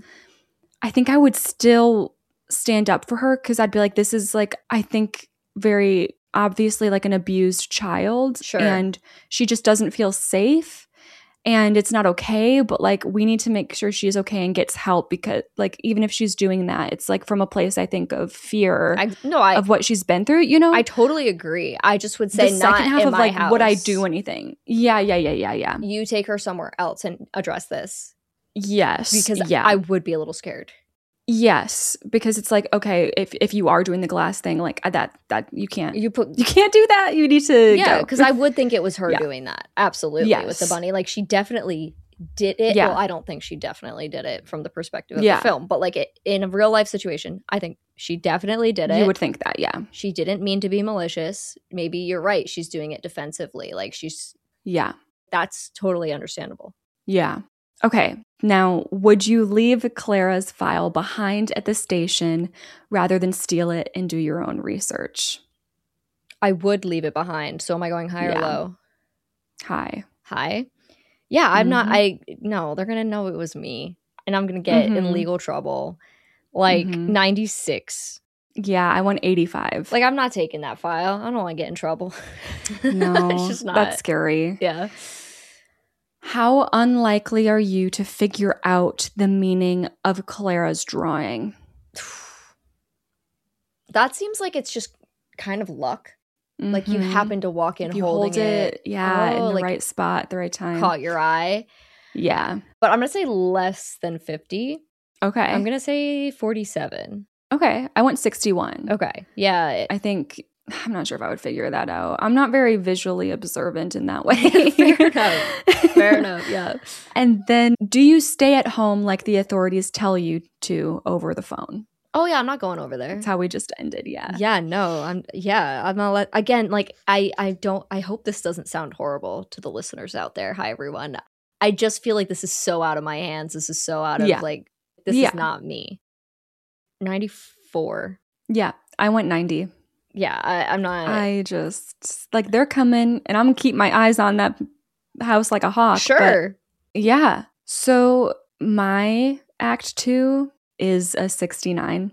I think I would still stand up for her because I'd be like, this is like, I think very obviously like an abused child. Sure. And she just doesn't feel safe. And it's not okay, but like we need to make sure she's okay and gets help because like even if she's doing that, it's like from a place I think of fear I no, I of what she's been through, you know? I totally agree. I just would say the not second half in of my like house. would I do anything? Yeah, yeah, yeah, yeah, yeah. You take her somewhere else and address this Yes. because yeah. I would be a little scared. yes, because it's like okay, if if you are doing the glass thing like that that you can't You put you can't do that. You need to yeah, go. because I would think it was her Yeah. doing that. Absolutely, with the Yes. bunny. Like she definitely did it. Yeah. Well, I don't think she definitely did it from the perspective of Yeah. the film, but like it, in a real life situation, I think she definitely did it. You would think that, yeah. She didn't mean to be malicious. Maybe you're right. She's doing it defensively. Like she's Yeah. that's totally understandable. Yeah. Okay. Now, would you leave Clara's file behind at the station rather than steal it and do your own research? I would leave it behind. So am I going high or Yeah. low? Hi. High. Yeah, I'm not. Mhm. I no, they're gonna know it was me, and I'm gonna get in Mhm. legal trouble. Like Mhm. ninety-six. Yeah, I want eighty-five. Like I'm not taking that file. I don't want to get in trouble. no, it's just not. that's scary. Yeah. How unlikely are you to figure out the meaning of Clara's drawing? That seems like it's just kind of luck. Mm-hmm. Like you happen to walk in if you holding hold it, it. Yeah, oh, in the like right spot at the right time. Caught your eye. Yeah. But I'm going to say less than fifty. Okay. I'm going to say forty-seven. Okay. I went sixty-one. Okay. Yeah. It- I think, I'm not sure if I would figure that out. I'm not very visually observant in that way. Fair enough. Fair enough. Yeah. And then do you stay at home like the authorities tell you to over the phone? Oh yeah, I'm not going over there. That's how we just ended, yeah. Yeah, no, I'm yeah, I'm not let, again, like I I don't I hope this doesn't sound horrible to the listeners out there. Hi everyone. I just feel like this is so out of my hands. This is so out of yeah. like this yeah. is not me. ninety-four. Yeah, I went ninety. Yeah, I, I'm not I just like they're coming and I'm gonna keep my eyes on that house like a hawk. Sure. Yeah. So my act two is a sixty-nine.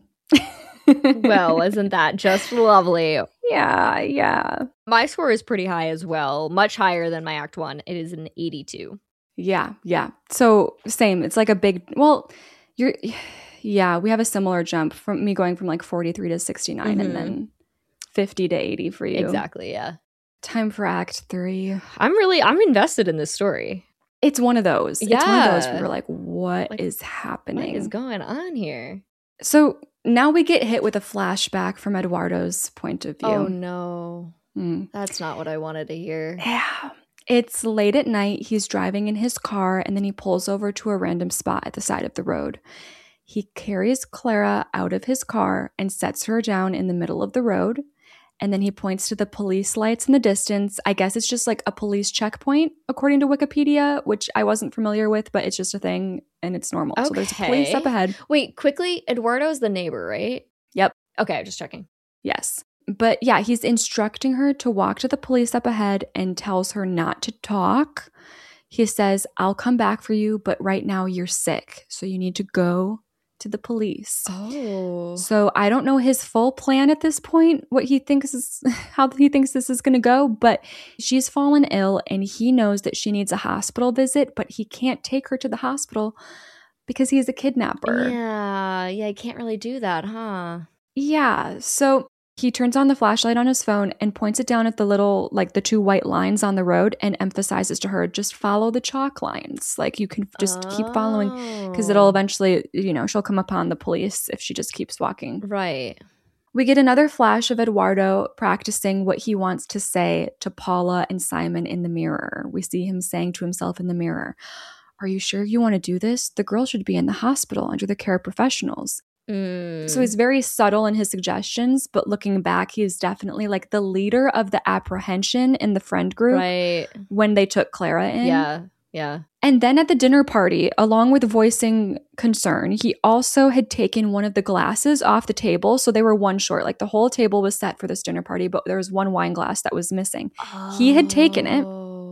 Well, isn't that just lovely? Yeah, yeah. My score is pretty high as well, much higher than my act one. It is an eighty-two. Yeah, yeah. So same. It's like a big, well, you're, yeah, we have a similar jump from me going from like forty-three to sixty-nine mm-hmm. and then fifty to eighty for you. Exactly, yeah. Time for act three. I'm really, I'm invested in this story. It's one of those. Yeah. It's one of those where we're like, what like, is happening? What is going on here? So now we get hit with a flashback from Eduardo's point of view. Oh, no. Mm. That's not what I wanted to hear. Yeah. It's late at night. He's driving in his car, and then he pulls over to a random spot at the side of the road. He carries Clara out of his car and sets her down in the middle of the road. And then he points to the police lights in the distance. I guess it's just like a police checkpoint, according to Wikipedia, which I wasn't familiar with, but it's just a thing and it's normal. Okay. So there's police up ahead. Wait, quickly, Eduardo's the neighbor, right? Yep. Okay, just checking. Yes. But yeah, he's instructing her to walk to the police up ahead and tells her not to talk. He says, I'll come back for you, but right now you're sick. So you need to go to the police. Oh. So I don't know his full plan at this point, what he thinks is, how he thinks this is going to go, but she's fallen ill and he knows that she needs a hospital visit, but he can't take her to the hospital because he's a kidnapper. Yeah. Yeah, he can't really do that, huh? Yeah. So he turns on the flashlight on his phone and points it down at the little, like the two white lines on the road and emphasizes to her, just follow the chalk lines. Like you can just oh. keep following because it'll eventually, you know, she'll come upon the police if she just keeps walking. Right. We get another flash of Eduardo practicing what he wants to say to Paula and Simon in the mirror. We see him saying to himself in the mirror, are you sure you want to do this? The girl should be in the hospital under the care of professionals. Mm. So he's very subtle in his suggestions, but looking back, he's definitely like the leader of the apprehension in the friend group right. when they took Clara in. Yeah, yeah. And then at the dinner party, along with voicing concern, he also had taken one of the glasses off the table. So they were one short. Like the whole table was set for this dinner party, but there was one wine glass that was missing. Oh. He had taken it.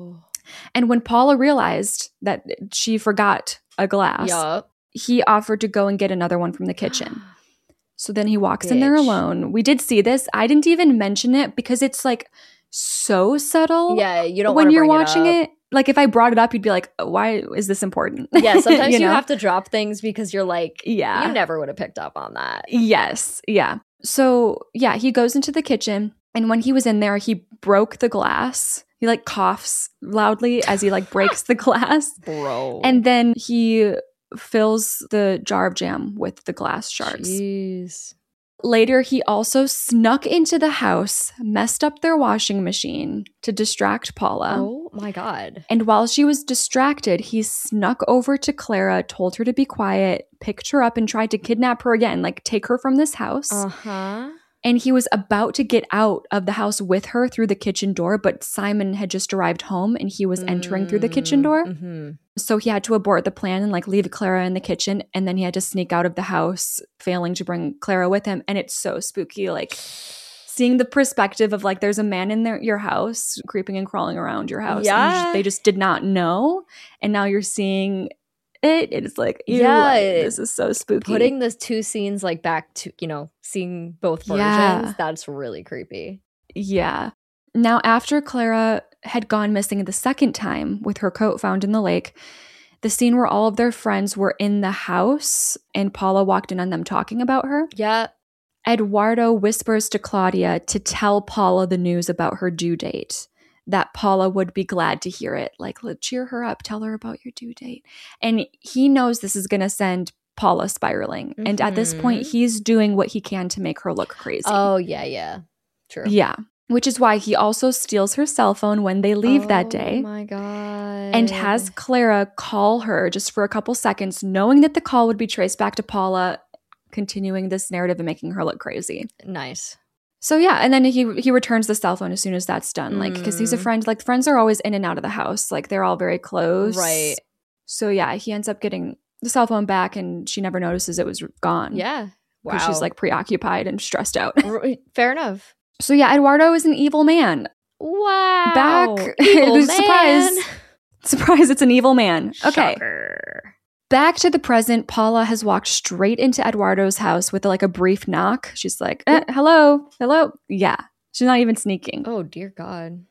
And when Paula realized that she forgot a glass, yep. he offered to go and get another one from the kitchen. So then he walks Bitch. in there alone. We did see this. I didn't even mention it because it's like so subtle. Yeah, you don't when you're bring watching it, it. Like if I brought it up, you'd be like, why is this important? Yeah, sometimes you, you know? have to drop things because you're like, yeah, you never would have picked up on that. Yes, yeah. So yeah, he goes into the kitchen, and when he was in there, he broke the glass. He like coughs loudly as he like breaks the glass. Bro. And then he fills the jar of jam with the glass shards. Jeez. Later, he also snuck into the house, messed up their washing machine to distract Paula. Oh my God. And while she was distracted, he snuck over to Clara, told her to be quiet, picked her up and tried to kidnap her again, like take her from this house. Uh-huh. And he was about to get out of the house with her through the kitchen door, but Simon had just arrived home and he was mm, entering through the kitchen door. Mm-hmm. So he had to abort the plan and like leave Clara in the kitchen. And then he had to sneak out of the house, failing to bring Clara with him. And it's so spooky, like seeing the perspective of like there's a man in their, your house creeping and crawling around your house. Yeah. And just, they just did not know. And now you're seeing it. It's like, ew, yeah, like, this is so spooky. Putting the two scenes like back to, you know, seeing both versions, yeah. that's really creepy. Yeah. Now, after Clara had gone missing the second time with her coat found in the lake, the scene where all of their friends were in the house and Paula walked in on them talking about her. Yeah. Eduardo whispers to Claudia to tell Paula the news about her due date, that Paula would be glad to hear it. Like, let's cheer her up, tell her about your due date. And he knows this is going to send Paula spiraling. Mm-hmm. And at this point, he's doing what he can to make her look crazy. Oh, yeah, yeah. True. Yeah. Which is why he also steals her cell phone when they leave oh, that day. Oh, my God. And has Clara call her just for a couple seconds, knowing that the call would be traced back to Paula, continuing this narrative and making her look crazy. Nice. So yeah, and then he he returns the cell phone as soon as that's done, like because he's a friend. Like friends are always in and out of the house, like they're all very close, right? So yeah, he ends up getting the cell phone back, and she never notices it was gone. Yeah, wow. Because she's like preoccupied and stressed out. Fair enough. So yeah, Eduardo is an evil man. Wow. Back. Evil man. Surprise. Surprise, it's an evil man. Okay. Shocker. Back to the present, Paula has walked straight into Eduardo's house with like a brief knock. She's like, eh, hello, hello. Yeah, she's not even sneaking. Oh, dear God.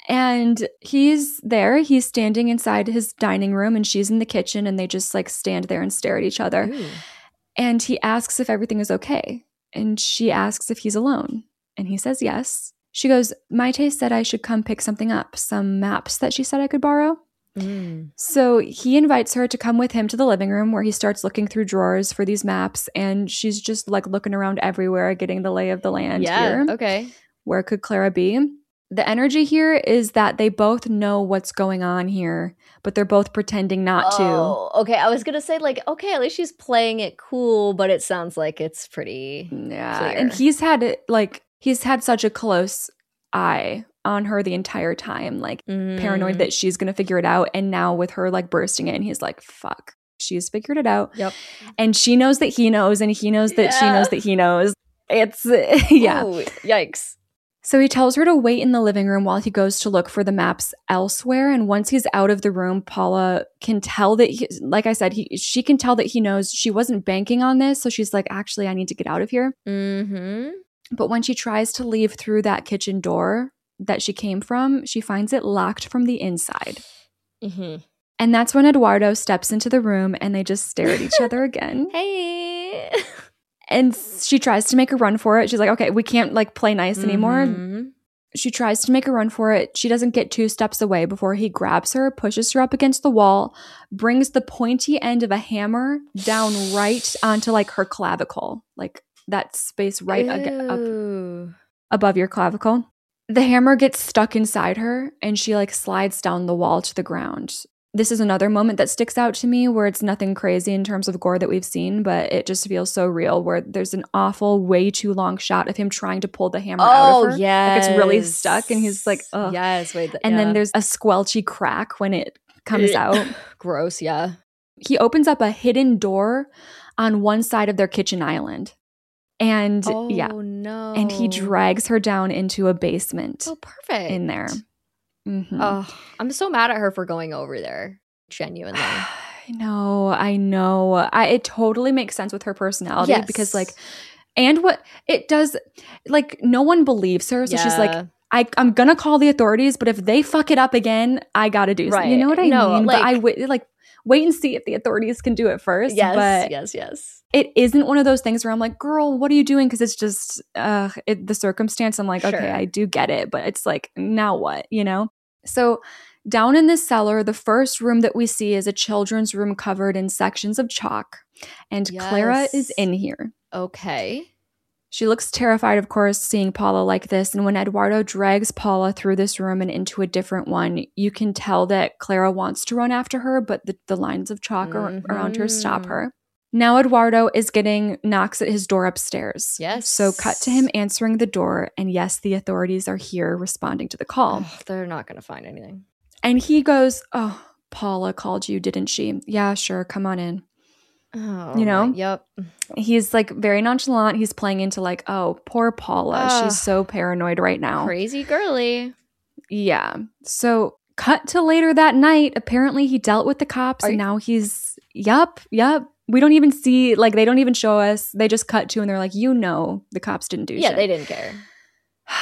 And he's there. He's standing inside his dining room and she's in the kitchen and they just like stand there and stare at each other. Ooh. And he asks if everything is okay. And she asks if he's alone. And he says yes. She goes, Maite said I should come pick something up, some maps that she said I could borrow. Mm. So he invites her to come with him to the living room where he starts looking through drawers for these maps, and she's just like looking around everywhere, getting the lay of the land yeah, here. Okay. Where could Clara be? The energy here is that they both know what's going on here, but they're both pretending not oh, to. Okay. I was going to say like, okay, at least she's playing it cool, but it sounds like it's pretty yeah. clear. And he's had like, he's had such a close eye on her the entire time, like mm. paranoid that she's gonna figure it out. And now with her like bursting in, he's like, fuck, she's figured it out. Yep. And she knows that he knows, and he knows that yeah. she knows that he knows. It's yeah. Ooh, yikes. So he tells her to wait in the living room while he goes to look for the maps elsewhere. And once he's out of the room, Paula can tell that he, like I said, he she can tell that he knows. She wasn't banking on this, so she's like, actually, I need to get out of here. Mm-hmm. But when she tries to leave through that kitchen door that she came from, she finds it locked from the inside. Mm-hmm. And that's when Eduardo steps into the room and they just stare at each other again. Hey. And she tries to make a run for it. She's like, okay, we can't like play nice anymore. Mm-hmm. She tries to make a run for it. She doesn't get two steps away before he grabs her, pushes her up against the wall, brings the pointy end of a hammer down right onto like her clavicle, like that space right ag- up above your clavicle. The hammer gets stuck inside her and she like slides down the wall to the ground. This is another moment that sticks out to me where it's nothing crazy in terms of gore that we've seen, but it just feels so real, where there's an awful, way too long shot of him trying to pull the hammer oh, out of her. Yes. Like it's really stuck and he's like, ugh. Yes. Wait, th- and yeah. then there's a squelchy crack when it comes out. Gross, yeah. He opens up a hidden door on one side of their kitchen island. And oh, yeah, no. and he drags her down into a basement. Oh, perfect. In there. Mm-hmm. Oh, I'm so mad at her for going over there. Genuinely. I know, I know. I, it totally makes sense with her personality yes. because like, and what it does, like no one believes her. So yeah. she's like, I, I'm going to call the authorities, but if they fuck it up again, I got to do something. Right. You know what I no, mean? Like, but I w- like wait and see if the authorities can do it first. Yes, but yes, yes. It isn't one of those things where I'm like, girl, what are you doing? Because it's just uh, it, the circumstance. I'm like, sure. okay, I do get it. But it's like, now what, you know? So down in the cellar, the first room that we see is a children's room covered in sections of chalk. And yes. Clara is in here. Okay. She looks terrified, of course, seeing Paula like this. And when Eduardo drags Paula through this room and into a different one, you can tell that Clara wants to run after her, but the, the lines of chalk mm-hmm. around her stop her. Now Eduardo is getting knocks at his door upstairs. Yes. So cut to him answering the door. And yes, the authorities are here responding to the call. Oh, they're not going to find anything. And he goes, oh, Paula called you, didn't she? Yeah, sure. Come on in. Oh, you know? My, yep. He's like very nonchalant. He's playing into like, oh, poor Paula. Oh, she's so paranoid right now. Crazy girly. Yeah. So cut to later that night. Apparently he dealt with the cops Are and you- now he's, yup, yup. We don't even see, like they don't even show us. They just cut to and they're like, you know, the cops didn't do yeah, shit. they didn't care.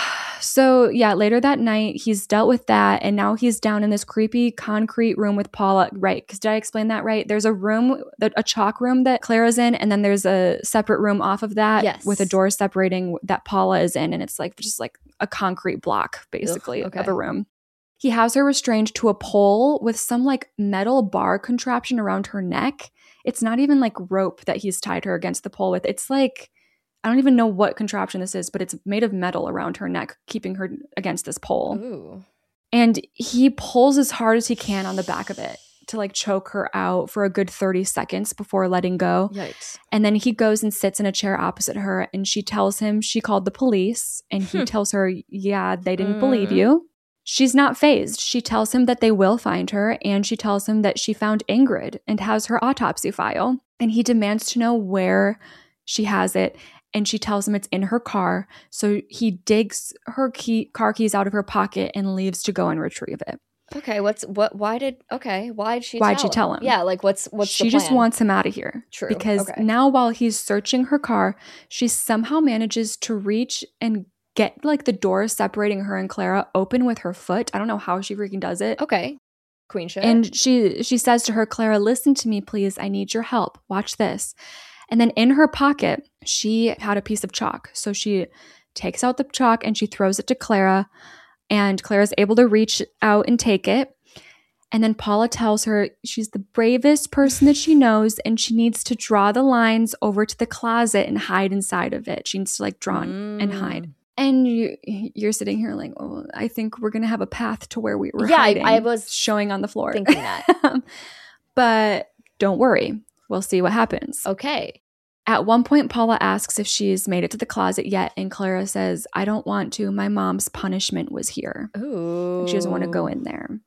So yeah, later that night, he's dealt with that. And now he's down in this creepy concrete room with Paula. Right. Because did I explain that right? There's a room, a chalk room that Clara's in. And then there's a separate room off of that Yes. with a door separating that Paula is in. And it's like just like a concrete block, basically, Ugh, okay. of a room. He has her restrained to a pole with some like metal bar contraption around her neck. It's not even like rope that he's tied her against the pole with. It's like, I don't even know what contraption this is, but it's made of metal around her neck, keeping her against this pole. Ooh. And he pulls as hard as he can on the back of it to like choke her out for a good thirty seconds before letting go. Yikes. And then he goes and sits in a chair opposite her, and she tells him she called the police, and he tells her, yeah, they didn't mm. believe you. She's not fazed. She tells him that they will find her, and she tells him that she found Ingrid and has her autopsy file. And he demands to know where she has it. And she tells him it's in her car. So he digs her key, car keys out of her pocket and leaves to go and retrieve it. Okay, what's what? Why did okay? Why did she? Why'd tell she him? tell him? Yeah, like what's what's she the just plan? wants him out of here. True. Because okay. now while he's searching her car, she somehow manages to reach and get like the door separating her and Clara open with her foot. I don't know how she freaking does it. Okay, queen shit. And she she says to her, Clara, listen to me, please. I need your help. Watch this. And then in her pocket, she had a piece of chalk. So she takes out the chalk and she throws it to Clara. And Clara's able to reach out and take it. And then Paula tells her she's the bravest person that she knows, and she needs to draw the lines over to the closet and hide inside of it. She needs to like draw mm. and hide. And you, you're sitting here like, oh, I think we're going to have a path to where we were yeah, hiding. I, I was showing on the floor. Thinking that. But don't worry. We'll see what happens. Okay. At one point, Paula asks if she's made it to the closet yet, and Clara says, I don't want to. My mom's punishment was here. Ooh. She doesn't want to go in there.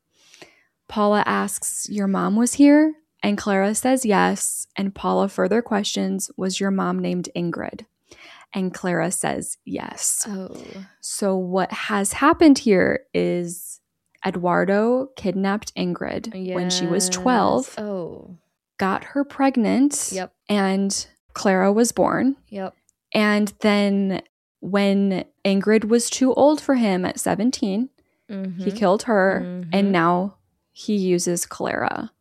Paula asks, your mom was here? And Clara says yes. And Paula further questions, was your mom named Ingrid? And Clara says yes. Oh. So what has happened here is Eduardo kidnapped Ingrid yes. when she was twelve. Oh. Got her pregnant. Yep. And Clara was born. Yep. And then when Ingrid was too old for him at seventeen, mm-hmm. he killed her. Mm-hmm. And now he uses Clara.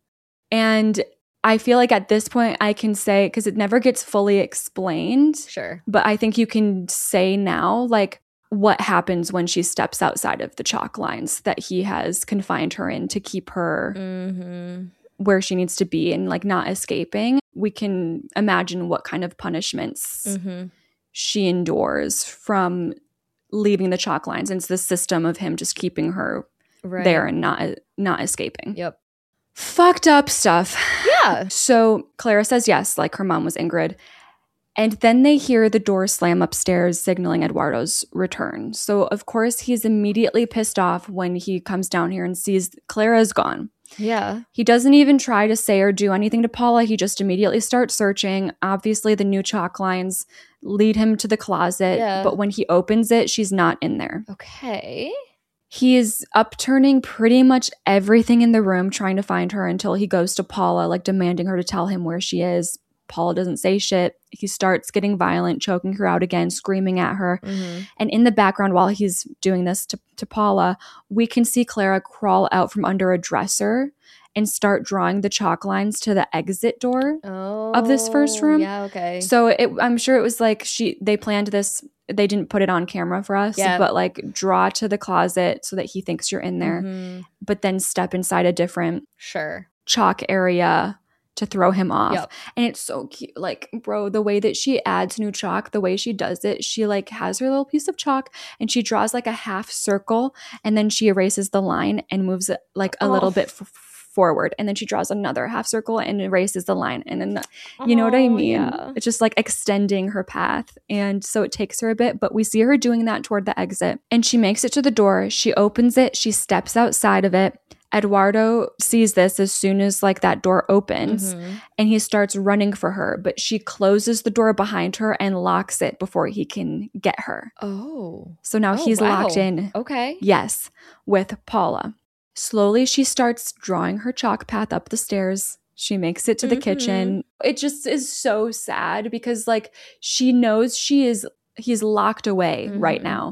And I feel like at this point I can say, because it never gets fully explained. Sure. But I think you can say now, like, what happens when she steps outside of the chalk lines that he has confined her in to keep her mm-hmm. where she needs to be and like not escaping. We can imagine what kind of punishments mm-hmm. she endures from leaving the chalk lines. And it's the system of him just keeping her right. there and not not escaping. Yep. Fucked up stuff. Yeah. So Clara says yes, like her mom was Ingrid. And then they hear the door slam upstairs, signaling Eduardo's return. So, of course, he's immediately pissed off when he comes down here and sees Clara's gone. Yeah. He doesn't even try to say or do anything to Paula. He just immediately starts searching. Obviously, the new chalk lines lead him to the closet. Yeah. But when he opens it, she's not in there. Okay. He is upturning pretty much everything in the room, trying to find her until he goes to Paula, like demanding her to tell him where she is. Paula doesn't say shit. He starts getting violent, choking her out again, screaming at her. Mm-hmm. And in the background, while he's doing this to, to Paula, we can see Clara crawl out from under a dresser and start drawing the chalk lines to the exit door oh, of this first room. Yeah, okay. So it, I'm sure it was like she they planned this. They didn't put it on camera for us, yeah. but like draw to the closet so that he thinks you're in there, mm-hmm. but then step inside a different sure chalk area to throw him off. Yep. And it's so cute. Like, bro, the way that she adds new chalk, the way she does it, she like has her little piece of chalk and she draws like a half circle and then she erases the line and moves it like a oh. little bit f- forward. And then she draws another half circle and erases the line. And then, you know oh, what I mean? Yeah. It's just like extending her path. And so it takes her a bit, but we see her doing that toward the exit. And she makes it to the door. She opens it. She steps outside of it. Eduardo sees this as soon as like that door opens mm-hmm. and he starts running for her, but she closes the door behind her and locks it before he can get her. Oh. So now oh, he's wow. locked in. Okay. Yes, with Paula. Slowly she starts drawing her chalk path up the stairs. She makes it to the mm-hmm. kitchen. It just is so sad because like she knows she is he's locked away mm-hmm. right now.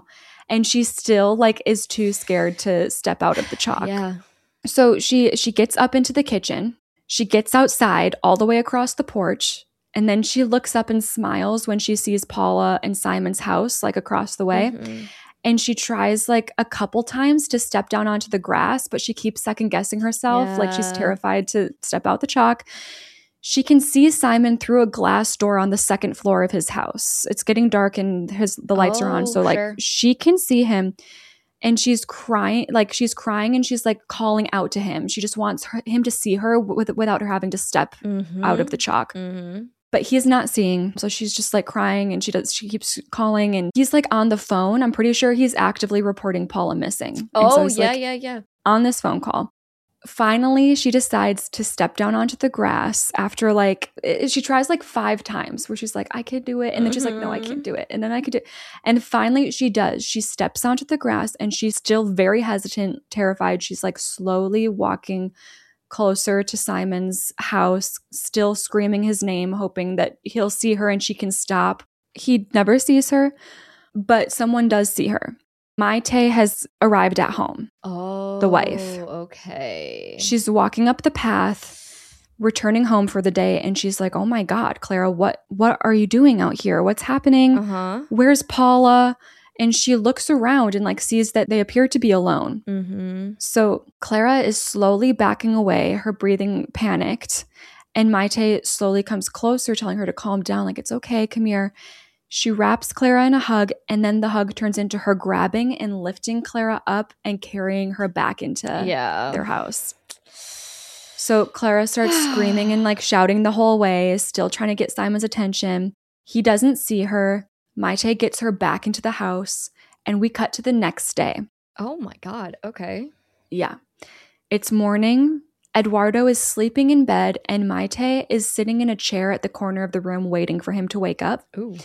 And she still like is too scared to step out of the chalk. Yeah. So she she gets up into the kitchen. She gets outside all the way across the porch. And then she looks up and smiles when she sees Paula and Simon's house like across the way. Mm-hmm. And she tries like a couple times to step down onto the grass, but she keeps second guessing herself. Yeah. Like she's terrified to step out the chalk. She can see Simon through a glass door on the second floor of his house. It's getting dark and his the lights Oh, are on. So like sure. she can see him. And she's crying, like she's crying and she's like calling out to him. She just wants her, him to see her with, without her having to step Mm-hmm. out of the chalk. Mm-hmm. But he's not seeing. So she's just like crying and she does. She keeps calling and he's like on the phone. I'm pretty sure he's actively reporting Paula missing. And Oh, so he's, yeah, like, yeah, yeah. on this phone call. Finally, she decides to step down onto the grass after like, eh, she tries like five times where she's like, I could do it. And then she's like, no, I can't do it. And then I could do it. And finally she does. She steps onto the grass and she's still very hesitant, terrified. She's like slowly walking closer to Simon's house, still screaming his name, hoping that he'll see her and she can stop. He never sees her, but someone does see her. Maite has arrived at home. Oh, The wife. Okay. She's walking up the path, returning home for the day, and she's like, "Oh my God, Clara, what what are you doing out here? What's happening? Uh-huh. Where's Paula?" And she looks around and like sees that they appear to be alone. Mm-hmm. So Clara is slowly backing away, her breathing panicked, and Maite slowly comes closer, telling her to calm down, like, "It's okay, come here." She wraps Clara in a hug, and then the hug turns into her grabbing and lifting Clara up and carrying her back into Yeah. their house. So Clara starts screaming and like shouting the whole way, still trying to get Simon's attention. He doesn't see her. Maite gets her back into the house, and we cut to the next day. Oh my God. Okay. Yeah. It's morning. Eduardo is sleeping in bed, and Maite is sitting in a chair at the corner of the room waiting for him to wake up. Ooh.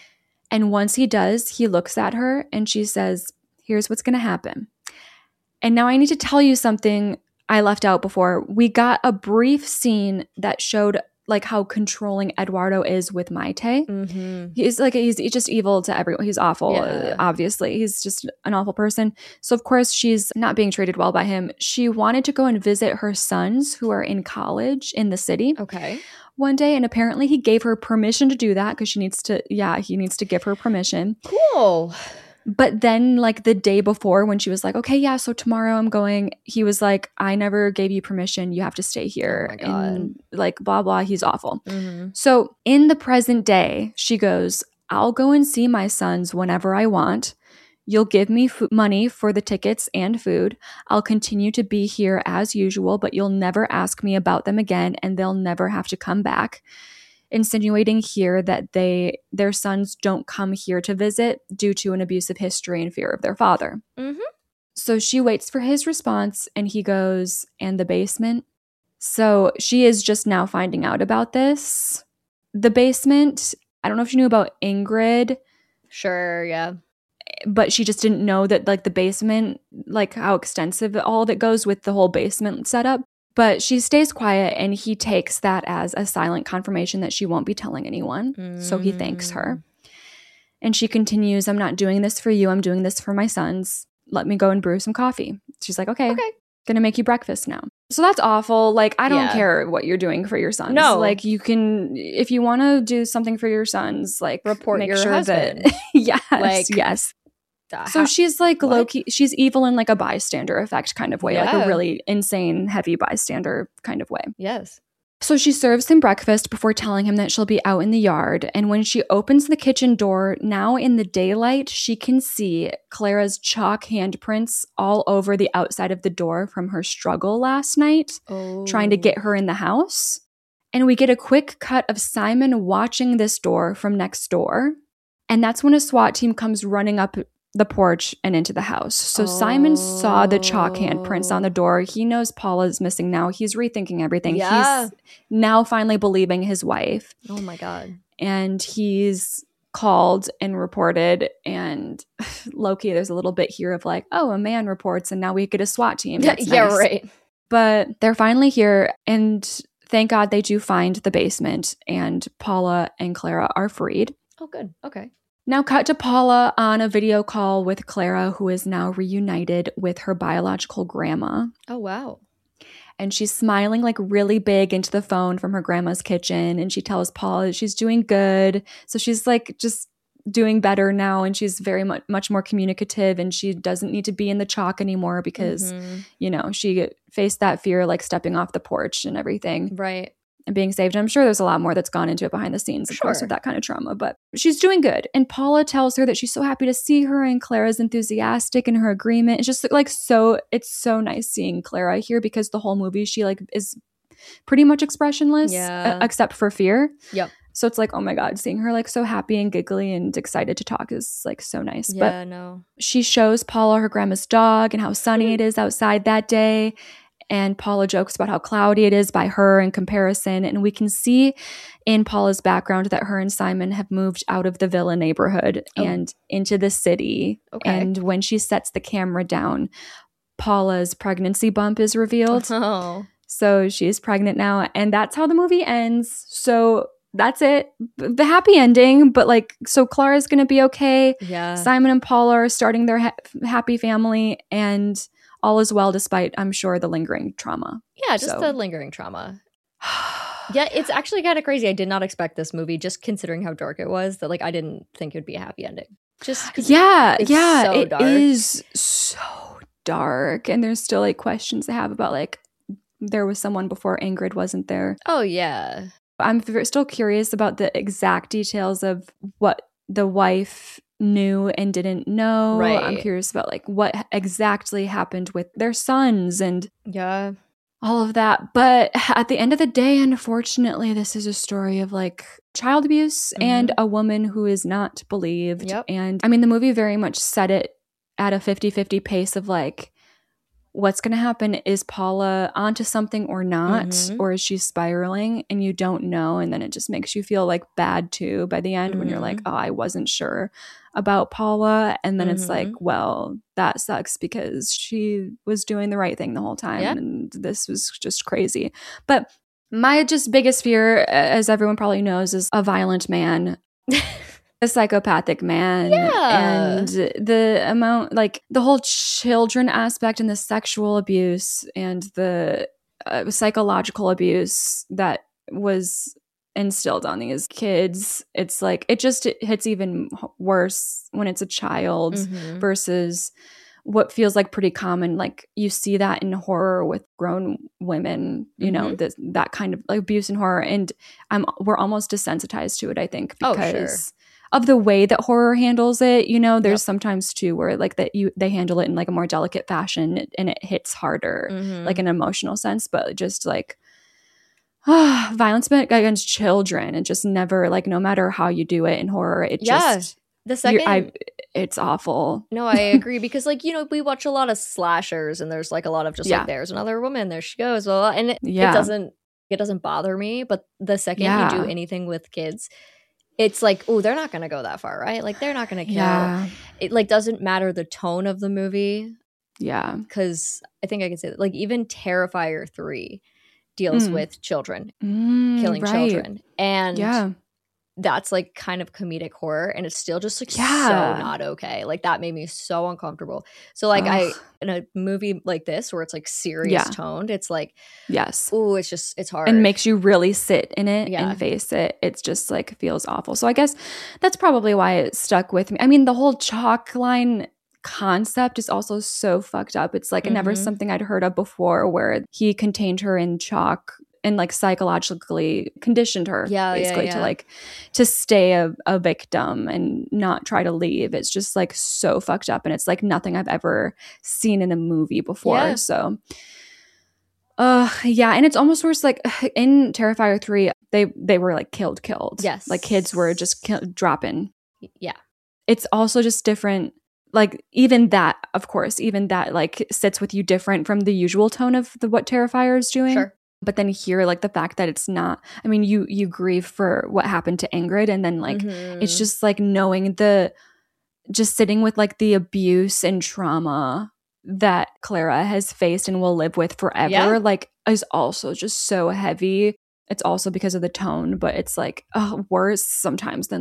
And once he does, he looks at her and she says, "Here's what's going to happen." And now I need to tell you something I left out before. We got a brief scene that showed like how controlling Eduardo is with Maite. Mm-hmm. He's like, he's, he's just evil to everyone. He's awful, Yeah. uh, obviously. He's just an awful person. So of course she's not being treated well by him. She wanted to go and visit her sons who are in college in the city Okay. one day. And apparently he gave her permission to do that because she needs to, yeah, he needs to give her permission. Cool. But then like the day before when she was like, okay, yeah, so tomorrow I'm going, he was like, "I never gave you permission. You have to stay here." Oh my God. And like blah, blah. He's awful. Mm-hmm. So in the present day, she goes, "I'll go and see my sons whenever I want. You'll give me f- money for the tickets and food. I'll continue to be here as usual, but you'll never ask me about them again, and they'll never have to come back." Insinuating here that they their sons don't come here to visit due to an abusive history and fear of their father. Mm-hmm. So she waits for his response, and he goes, "And the basement?" So she is just now finding out about this. The basement, I don't know if you knew about Ingrid, Sure. Yeah. but she just didn't know that like the basement, like how extensive all that goes with the whole basement setup. But she stays quiet, and he takes that as a silent confirmation that she won't be telling anyone. Mm. So he thanks her. And she continues, "I'm not doing this for you. I'm doing this for my sons. Let me go and brew some coffee." She's like, okay, Okay. gonna make you breakfast now. So that's awful. Like, I don't Yeah. care what you're doing for your sons. No. Like, you can, if you want to do something for your sons, like, Report make your sure husband. that, yes, Like, yes. Uh, So how- she's like what? low key, she's evil in like a bystander effect kind of way, like Yeah. a really insane, heavy bystander kind of way. Yes. So she serves him breakfast before telling him that she'll be out in the yard. And when she opens the kitchen door, now in the daylight, she can see Clara's chalk handprints all over the outside of the door from her struggle last night, Oh. trying to get her in the house. And we get a quick cut of Simon watching this door from next door. And that's when a SWAT team comes running up the porch and into the house. So Simon saw the chalk handprints on the door. He knows Paula's missing now. He's rethinking everything. Yeah. He's now finally believing his wife. Oh my God. And he's called and reported. And low-key, there's a little bit here of like, oh, a man reports and now we get a SWAT team. That's yeah. nice. Right. But they're finally here, and thank God they do find the basement, and Paula and Clara are freed. Oh, good. Okay. Now cut to Paula on a video call with Clara, who is now reunited with her biological grandma. Oh, wow. And she's smiling like really big into the phone from her grandma's kitchen. And she tells Paula that she's doing good. So she's like just doing better now. And she's very much, much more communicative. And she doesn't need to be in the chalk anymore because, mm-hmm. you know, she faced that fear like stepping off the porch and everything. Right. And being saved. And I'm sure there's a lot more that's gone into it behind the scenes, of sure. course, with that kind of trauma. But she's doing good. And Paula tells her that she's so happy to see her, and Clara's enthusiastic in her agreement. It's just like so, it's so nice seeing Clara here because the whole movie, she like is pretty much expressionless, yeah. uh, except for fear. Yep. So it's like, oh my God, seeing her like so happy and giggly and excited to talk is like so nice. Yeah, but no. She shows Paula her grandma's dog and how sunny it is outside that day. And Paula jokes about how cloudy it is by her in comparison. And we can see in Paula's background that her and Simon have moved out of the villa neighborhood oh. and into the city. Okay. And when she sets the camera down, Paula's pregnancy bump is revealed. Oh. So she's pregnant now. And that's how the movie ends. So that's it. The happy ending. But like, so Clara's going to be okay. Yeah. Simon and Paula are starting their ha- happy family. And all is well, despite, I'm sure, the lingering trauma. Yeah, just so. the lingering trauma. Yeah, it's actually kind of crazy. I did not expect this movie, just considering how dark it was, that like I didn't think it would be a happy ending. Just yeah, it's yeah, so it dark. is so dark, and there's still like questions I have about like there was someone before Ingrid wasn't there. Oh yeah, I'm still curious about the exact details of what the wife knew and didn't know. Right. I'm curious about like what exactly happened with their sons and yeah, all of that. But at the end of the day, unfortunately, this is a story of like child abuse mm-hmm. and a woman who is not believed. Yep. And I mean, the movie very much set it at a fifty-fifty pace of like, what's going to happen? Is Paula onto something or not? Mm-hmm. Or is she spiraling and you don't know? And then it just makes you feel like bad too by the end mm-hmm. when you're like, oh, I wasn't sure about Paula. And then mm-hmm. it's like, well, that sucks because she was doing the right thing the whole time. Yeah. And this was just crazy. But my just biggest fear, as everyone probably knows, is a violent man. A psychopathic man. Yeah. And the amount, like the whole children aspect and the sexual abuse and the uh, psychological abuse that was instilled on these kids. It's like, it just it hits even worse when it's a child mm-hmm. versus what feels like pretty common. Like you see that in horror with grown women, you mm-hmm. know, this, that kind of like, abuse in horror. And I'm we're almost desensitized to it, I think, because oh, sure. of the way that horror handles it. You know, there's yep. sometimes too where like that you they handle it in like a more delicate fashion and it hits harder, mm-hmm. like an emotional sense, but just like ah, violence against children and just never like no matter how you do it in horror, it yeah. just the second I, it's awful. No, I agree because like, you know, we watch a lot of slashers and there's like a lot of just yeah. like there's another woman, there she goes, well, and it, yeah. it doesn't it doesn't bother me, but the second yeah. you do anything with kids, it's like, oh, they're not going to go that far, right? Like, they're not going to kill. Yeah. It, like, doesn't matter the tone of the movie. Yeah. Because I think I can say that. Like, even Terrifier three deals mm. with children, mm, killing right. children. And yeah. that's, like, kind of comedic horror. And it's still just, like, yeah. so not okay. Like, that made me so uncomfortable. So, like, Ugh. I, in a movie like this, where it's, like, serious yeah. toned, it's like, yes. ooh, it's just, it's hard. And makes you really sit in it yeah. and face it. It's just, like, feels awful. So I guess that's probably why it stuck with me. I mean, the whole chalk line concept is also so fucked up. It's, like, mm-hmm. never something I'd heard of before where he contained her in chalk and like psychologically conditioned her yeah, basically yeah, yeah. to like to stay a, a victim and not try to leave. It's just like so fucked up and it's like nothing I've ever seen in a movie before. Yeah. So uh yeah, and it's almost worse. Like in Terrifier three, they they were like killed killed. Yes. Like kids were just kill- dropping. Yeah. It's also just different. Like even that, of course, even that like sits with you different from the usual tone of the what Terrifier is doing. Sure. But then here, like the fact that it's not, I mean, you you grieve for what happened to Ingrid and then like, mm-hmm. it's just like knowing the, just sitting with like the abuse and trauma that Clara has faced and will live with forever, yeah. like is also just so heavy. It's also because of the tone, but it's like oh, worse sometimes than like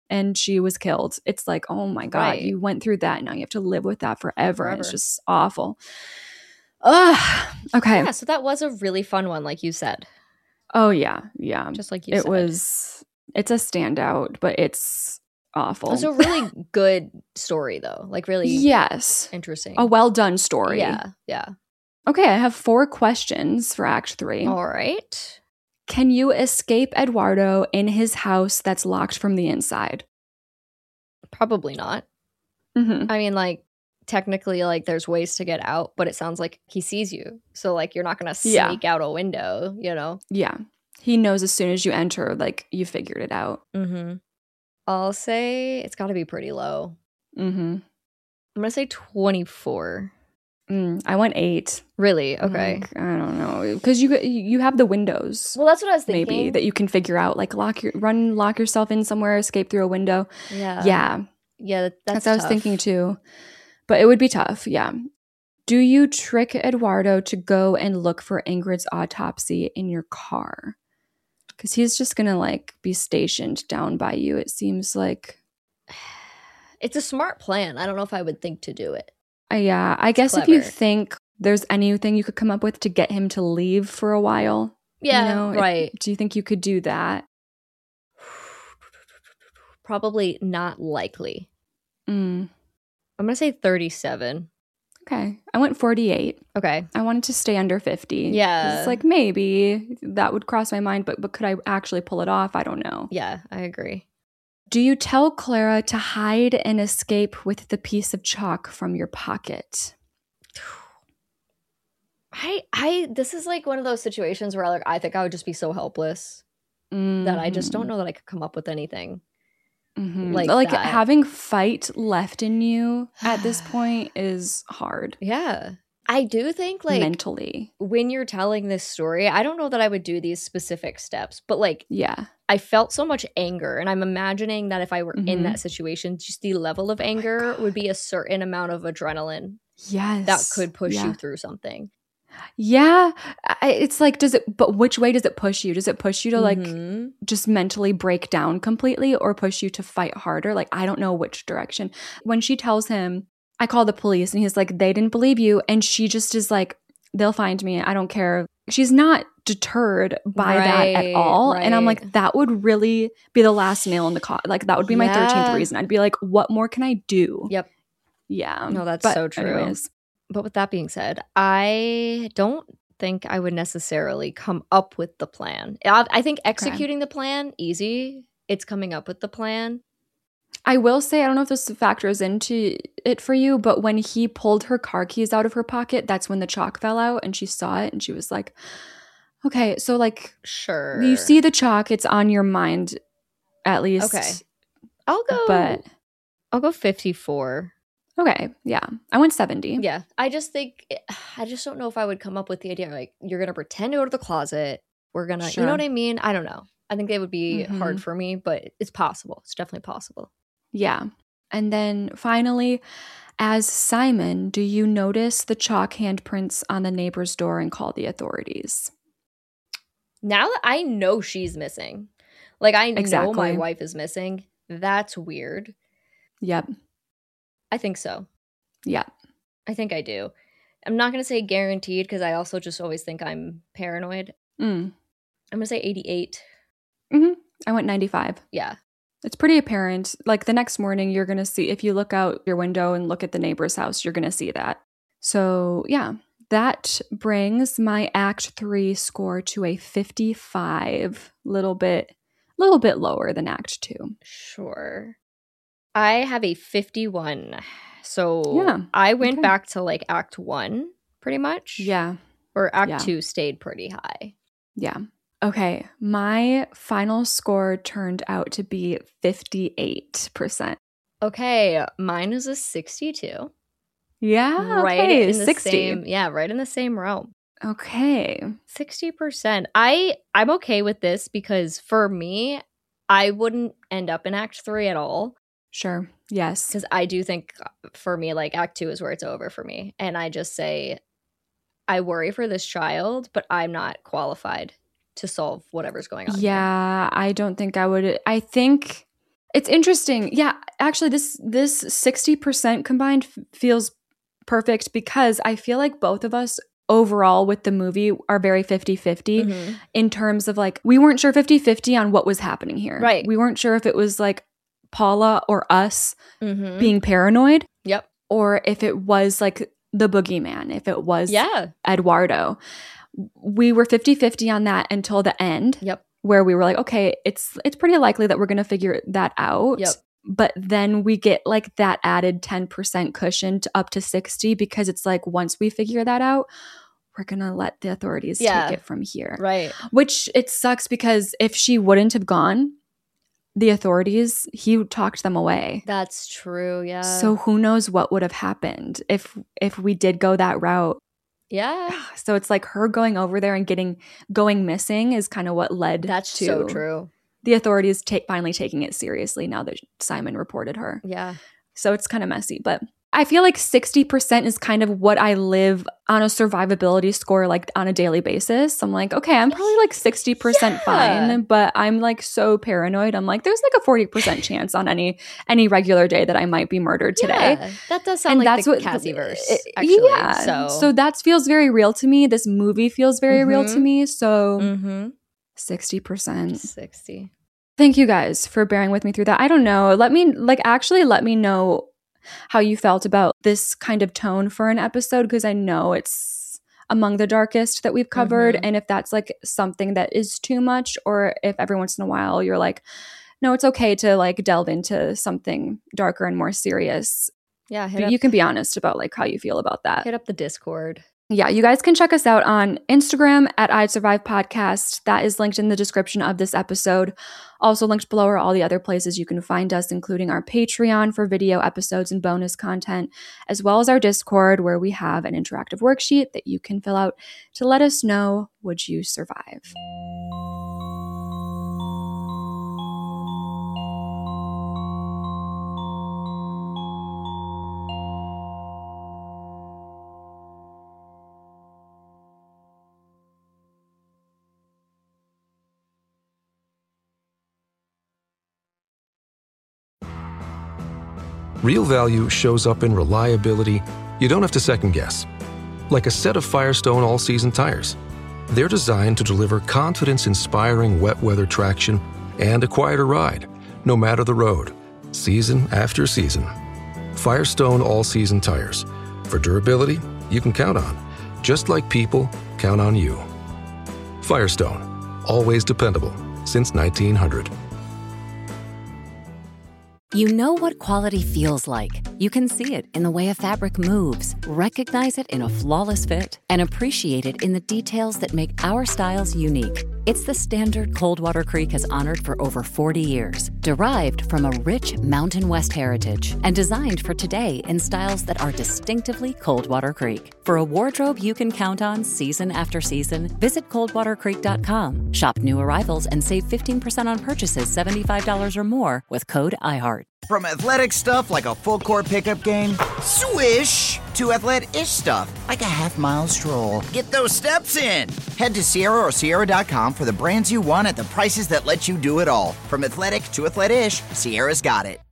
and she was killed. It's like, oh my God, Right. you went through that. Now you have to live with that forever. And it's Forever. just awful. Ugh. Okay. Yeah, so that was a really fun one, like you said. Oh, yeah. Yeah. Just like you it said. was, it's a standout, but it's awful. It was a really good story, though. Like, really yes. interesting. A well done story. Yeah, yeah. Okay, I have four questions for Act Three. All right. Can you escape Eduardo in his house that's locked from the inside? Probably not. Mm-hmm. I mean, like, technically, like, there's ways to get out, but it sounds like he sees you. So, like, you're not going to Yeah. sneak out a window, you know? Yeah. He knows as soon as you enter, like, you figured it out. Mm-hmm. I'll say it's got to be pretty low. Mm-hmm. I'm going to say twenty-four. Mm, I went eight. Really? Okay. Like, I don't know. Because you you have the windows. Well, that's what I was thinking. Maybe that you can figure out. Like, lock your run, lock yourself in somewhere, escape through a window. Yeah. Yeah. Yeah, that- that's That's what I was tough. thinking too. But it would be tough, yeah. Do you trick Eduardo to go and look for Ingrid's autopsy in your car? Because he's just going to, like, be stationed down by you, it seems like. It's a smart plan. I don't know if I would think to do it. Uh, yeah, I guess if you clever. think there's anything you could come up with to get him to leave for a while. Yeah, you know, it- right. do you think you could do that? Probably not likely. Mm, I'm going to say thirty-seven. okay. I went forty-eight. Okay. I wanted to stay under fifty. 'Cause Yeah. It's like, maybe that would cross my mind, but, but could I actually pull it off? I don't know. Yeah, I agree. Do you tell Clara to hide and escape with the piece of chalk from your pocket? I I this is like one of those situations where like I think I would just be so helpless that I just don't know that I could come up with anything. Mhm. like like that. having fight left in you at this point is hard Yeah. I do think like mentally. when you're telling this story, I don't know that I would do these specific steps, but like Yeah. I felt so much anger, and I'm imagining that if I were in Mhm. that situation, just the level of anger would be a certain amount of adrenaline Yes. that could push yeah. you through something. Yeah. I, it's like, does it, but which way does it push you? Does it push you to like Mhm. just mentally break down completely or push you to fight harder? Like, I don't know which direction. When she tells him, I call the police, and he's like, they didn't believe you. And she just is like, they'll find me. I don't care. She's not deterred by that at Right, all. And I'm like, right. that would really be the last nail in the coffin. Like, that would be my Yeah. thirteenth reason. I'd be like, what more can I do? Yep. Yeah. No, that's But so true. anyways. But with that being said, I don't think I would necessarily come up with the plan. I, I think executing the plan, easy. It's coming up with the plan. I will say, I don't know if this factors into it for you, but when he pulled her car keys out of her pocket, that's when the chalk fell out and she saw it and she was like, okay, so like Sure. you see the chalk, it's on your mind at least. Okay. I'll go But I'll go fifty-four. okay, yeah. I went seventy. Yeah. I just think I just don't know if I would come up with the idea like you're gonna pretend to go to the closet. We're gonna you Sure. know what I mean? I don't know. I think it would be Mhm. hard for me, but it's possible. It's definitely possible. Yeah. And then finally, as Simon, do you notice the chalk handprints on the neighbor's door and call the authorities? Now that I know she's missing, like I know my Exactly. wife is missing, that's weird. Yep. I think so. Yeah. I think I do. I'm not going to say guaranteed because I also just always think I'm paranoid. Mm. I'm going to say eighty-eight. hmm I went ninety-five. Yeah. It's pretty apparent. Like the next morning, you're going to see, if you look out your window and look at the neighbor's house, you're going to see that. So, yeah, that brings my Act Three score to a fifty-five, little bit, little bit lower than Act Two. Sure. I have a fifty-one. So Yeah, I went okay. back to like Act One pretty much. Yeah, Or Act yeah. Two stayed pretty high. yeah. Okay, my final score turned out to be fifty-eight percent. Okay. Mine is a sixty-two. Yeah, right okay, in the sixty. same yeah right in the same realm. Okay. sixty percent. I I'm okay with this because for me I wouldn't end up in Act Three at all Sure. Yes. because I do think for me like Act Two is where it's over for me, and I just say I worry for this child, but I'm not qualified to solve whatever's going on here. Yeah, I don't think I would. I think It's interesting. Yeah, actually this this sixty percent combined f- feels perfect because I feel like both of us overall with the movie are very fifty-fifty mm-hmm. in terms of like we weren't sure fifty-fifty on what was happening here. Right. We weren't sure if it was like Paula or us mm-hmm. being paranoid. Yep. Or if it was like the boogeyman, if it was yeah. Eduardo. We were fifty-fifty on that until the end. Yep. Where we were like, okay, it's it's pretty likely that we're going to figure that out. Yep. But then we get like that added ten percent cushion to up to sixty because it's like once we figure that out, we're going to let the authorities yeah. take it from here. Right. Which it sucks because if she wouldn't have gone, the authorities, he talked them away. That's true, yeah. So who knows what would have happened if if we did go that route. Yeah. So it's like her going over there and getting going missing is kind of what led That's to so true. The authorities take finally taking it seriously now that Simon reported her. Yeah. So it's kind of messy, but I feel like sixty percent is kind of what I live on a survivability score like on a daily basis. I'm like, okay, I'm probably like sixty percent yeah. fine, but I'm like so paranoid. I'm like, there's like a forty percent chance on any any regular day that I might be murdered today. Yeah, that does sound and like that's the what, Cassieverse, actually. Yeah. So. so that feels very real to me. This movie feels very mm-hmm. real to me. So mm-hmm. sixty percent. sixty. Thank you guys for bearing with me through that. I don't know. Let me like actually let me know how you felt about this kind of tone for an episode because I know it's among the darkest that we've covered mm-hmm. and if that's like something that is too much or if every once in a while you're like, no, it's okay to like delve into something darker and more serious. Yeah, hit you up, can be honest about like how you feel about that. Hit up the Discord. Yeah, you guys can check us out on Instagram at I'd Survive Podcast. That is linked in the description of this episode. Also linked below are all the other places you can find us, including our Patreon for video episodes and bonus content, as well as our Discord where we have an interactive worksheet that you can fill out to let us know, would you survive? Real value shows up in reliability you don't have to second guess. Like a set of Firestone all-season tires. They're designed to deliver confidence-inspiring wet weather traction and a quieter ride, no matter the road, season after season. Firestone all-season tires. For durability you can count on, just like people count on you. Firestone, always dependable since nineteen hundred. You know what quality feels like. You can see it in the way a fabric moves, recognize it in a flawless fit, and appreciate it in the details that make our styles unique. It's the standard Coldwater Creek has honored for over forty years, derived from a rich Mountain West heritage, and designed for today in styles that are distinctively Coldwater Creek. For a wardrobe you can count on season after season, visit coldwater creek dot com. Shop new arrivals and save fifteen percent on purchases seventy-five dollars or more with code iHeart. From athletic stuff like a full-court pickup game, swish, to athletic-ish stuff like a half-mile stroll. Get those steps in. Head to Sierra or Sierra dot com for the brands you want at the prices that let you do it all. From athletic to athletic-ish, Sierra's got it.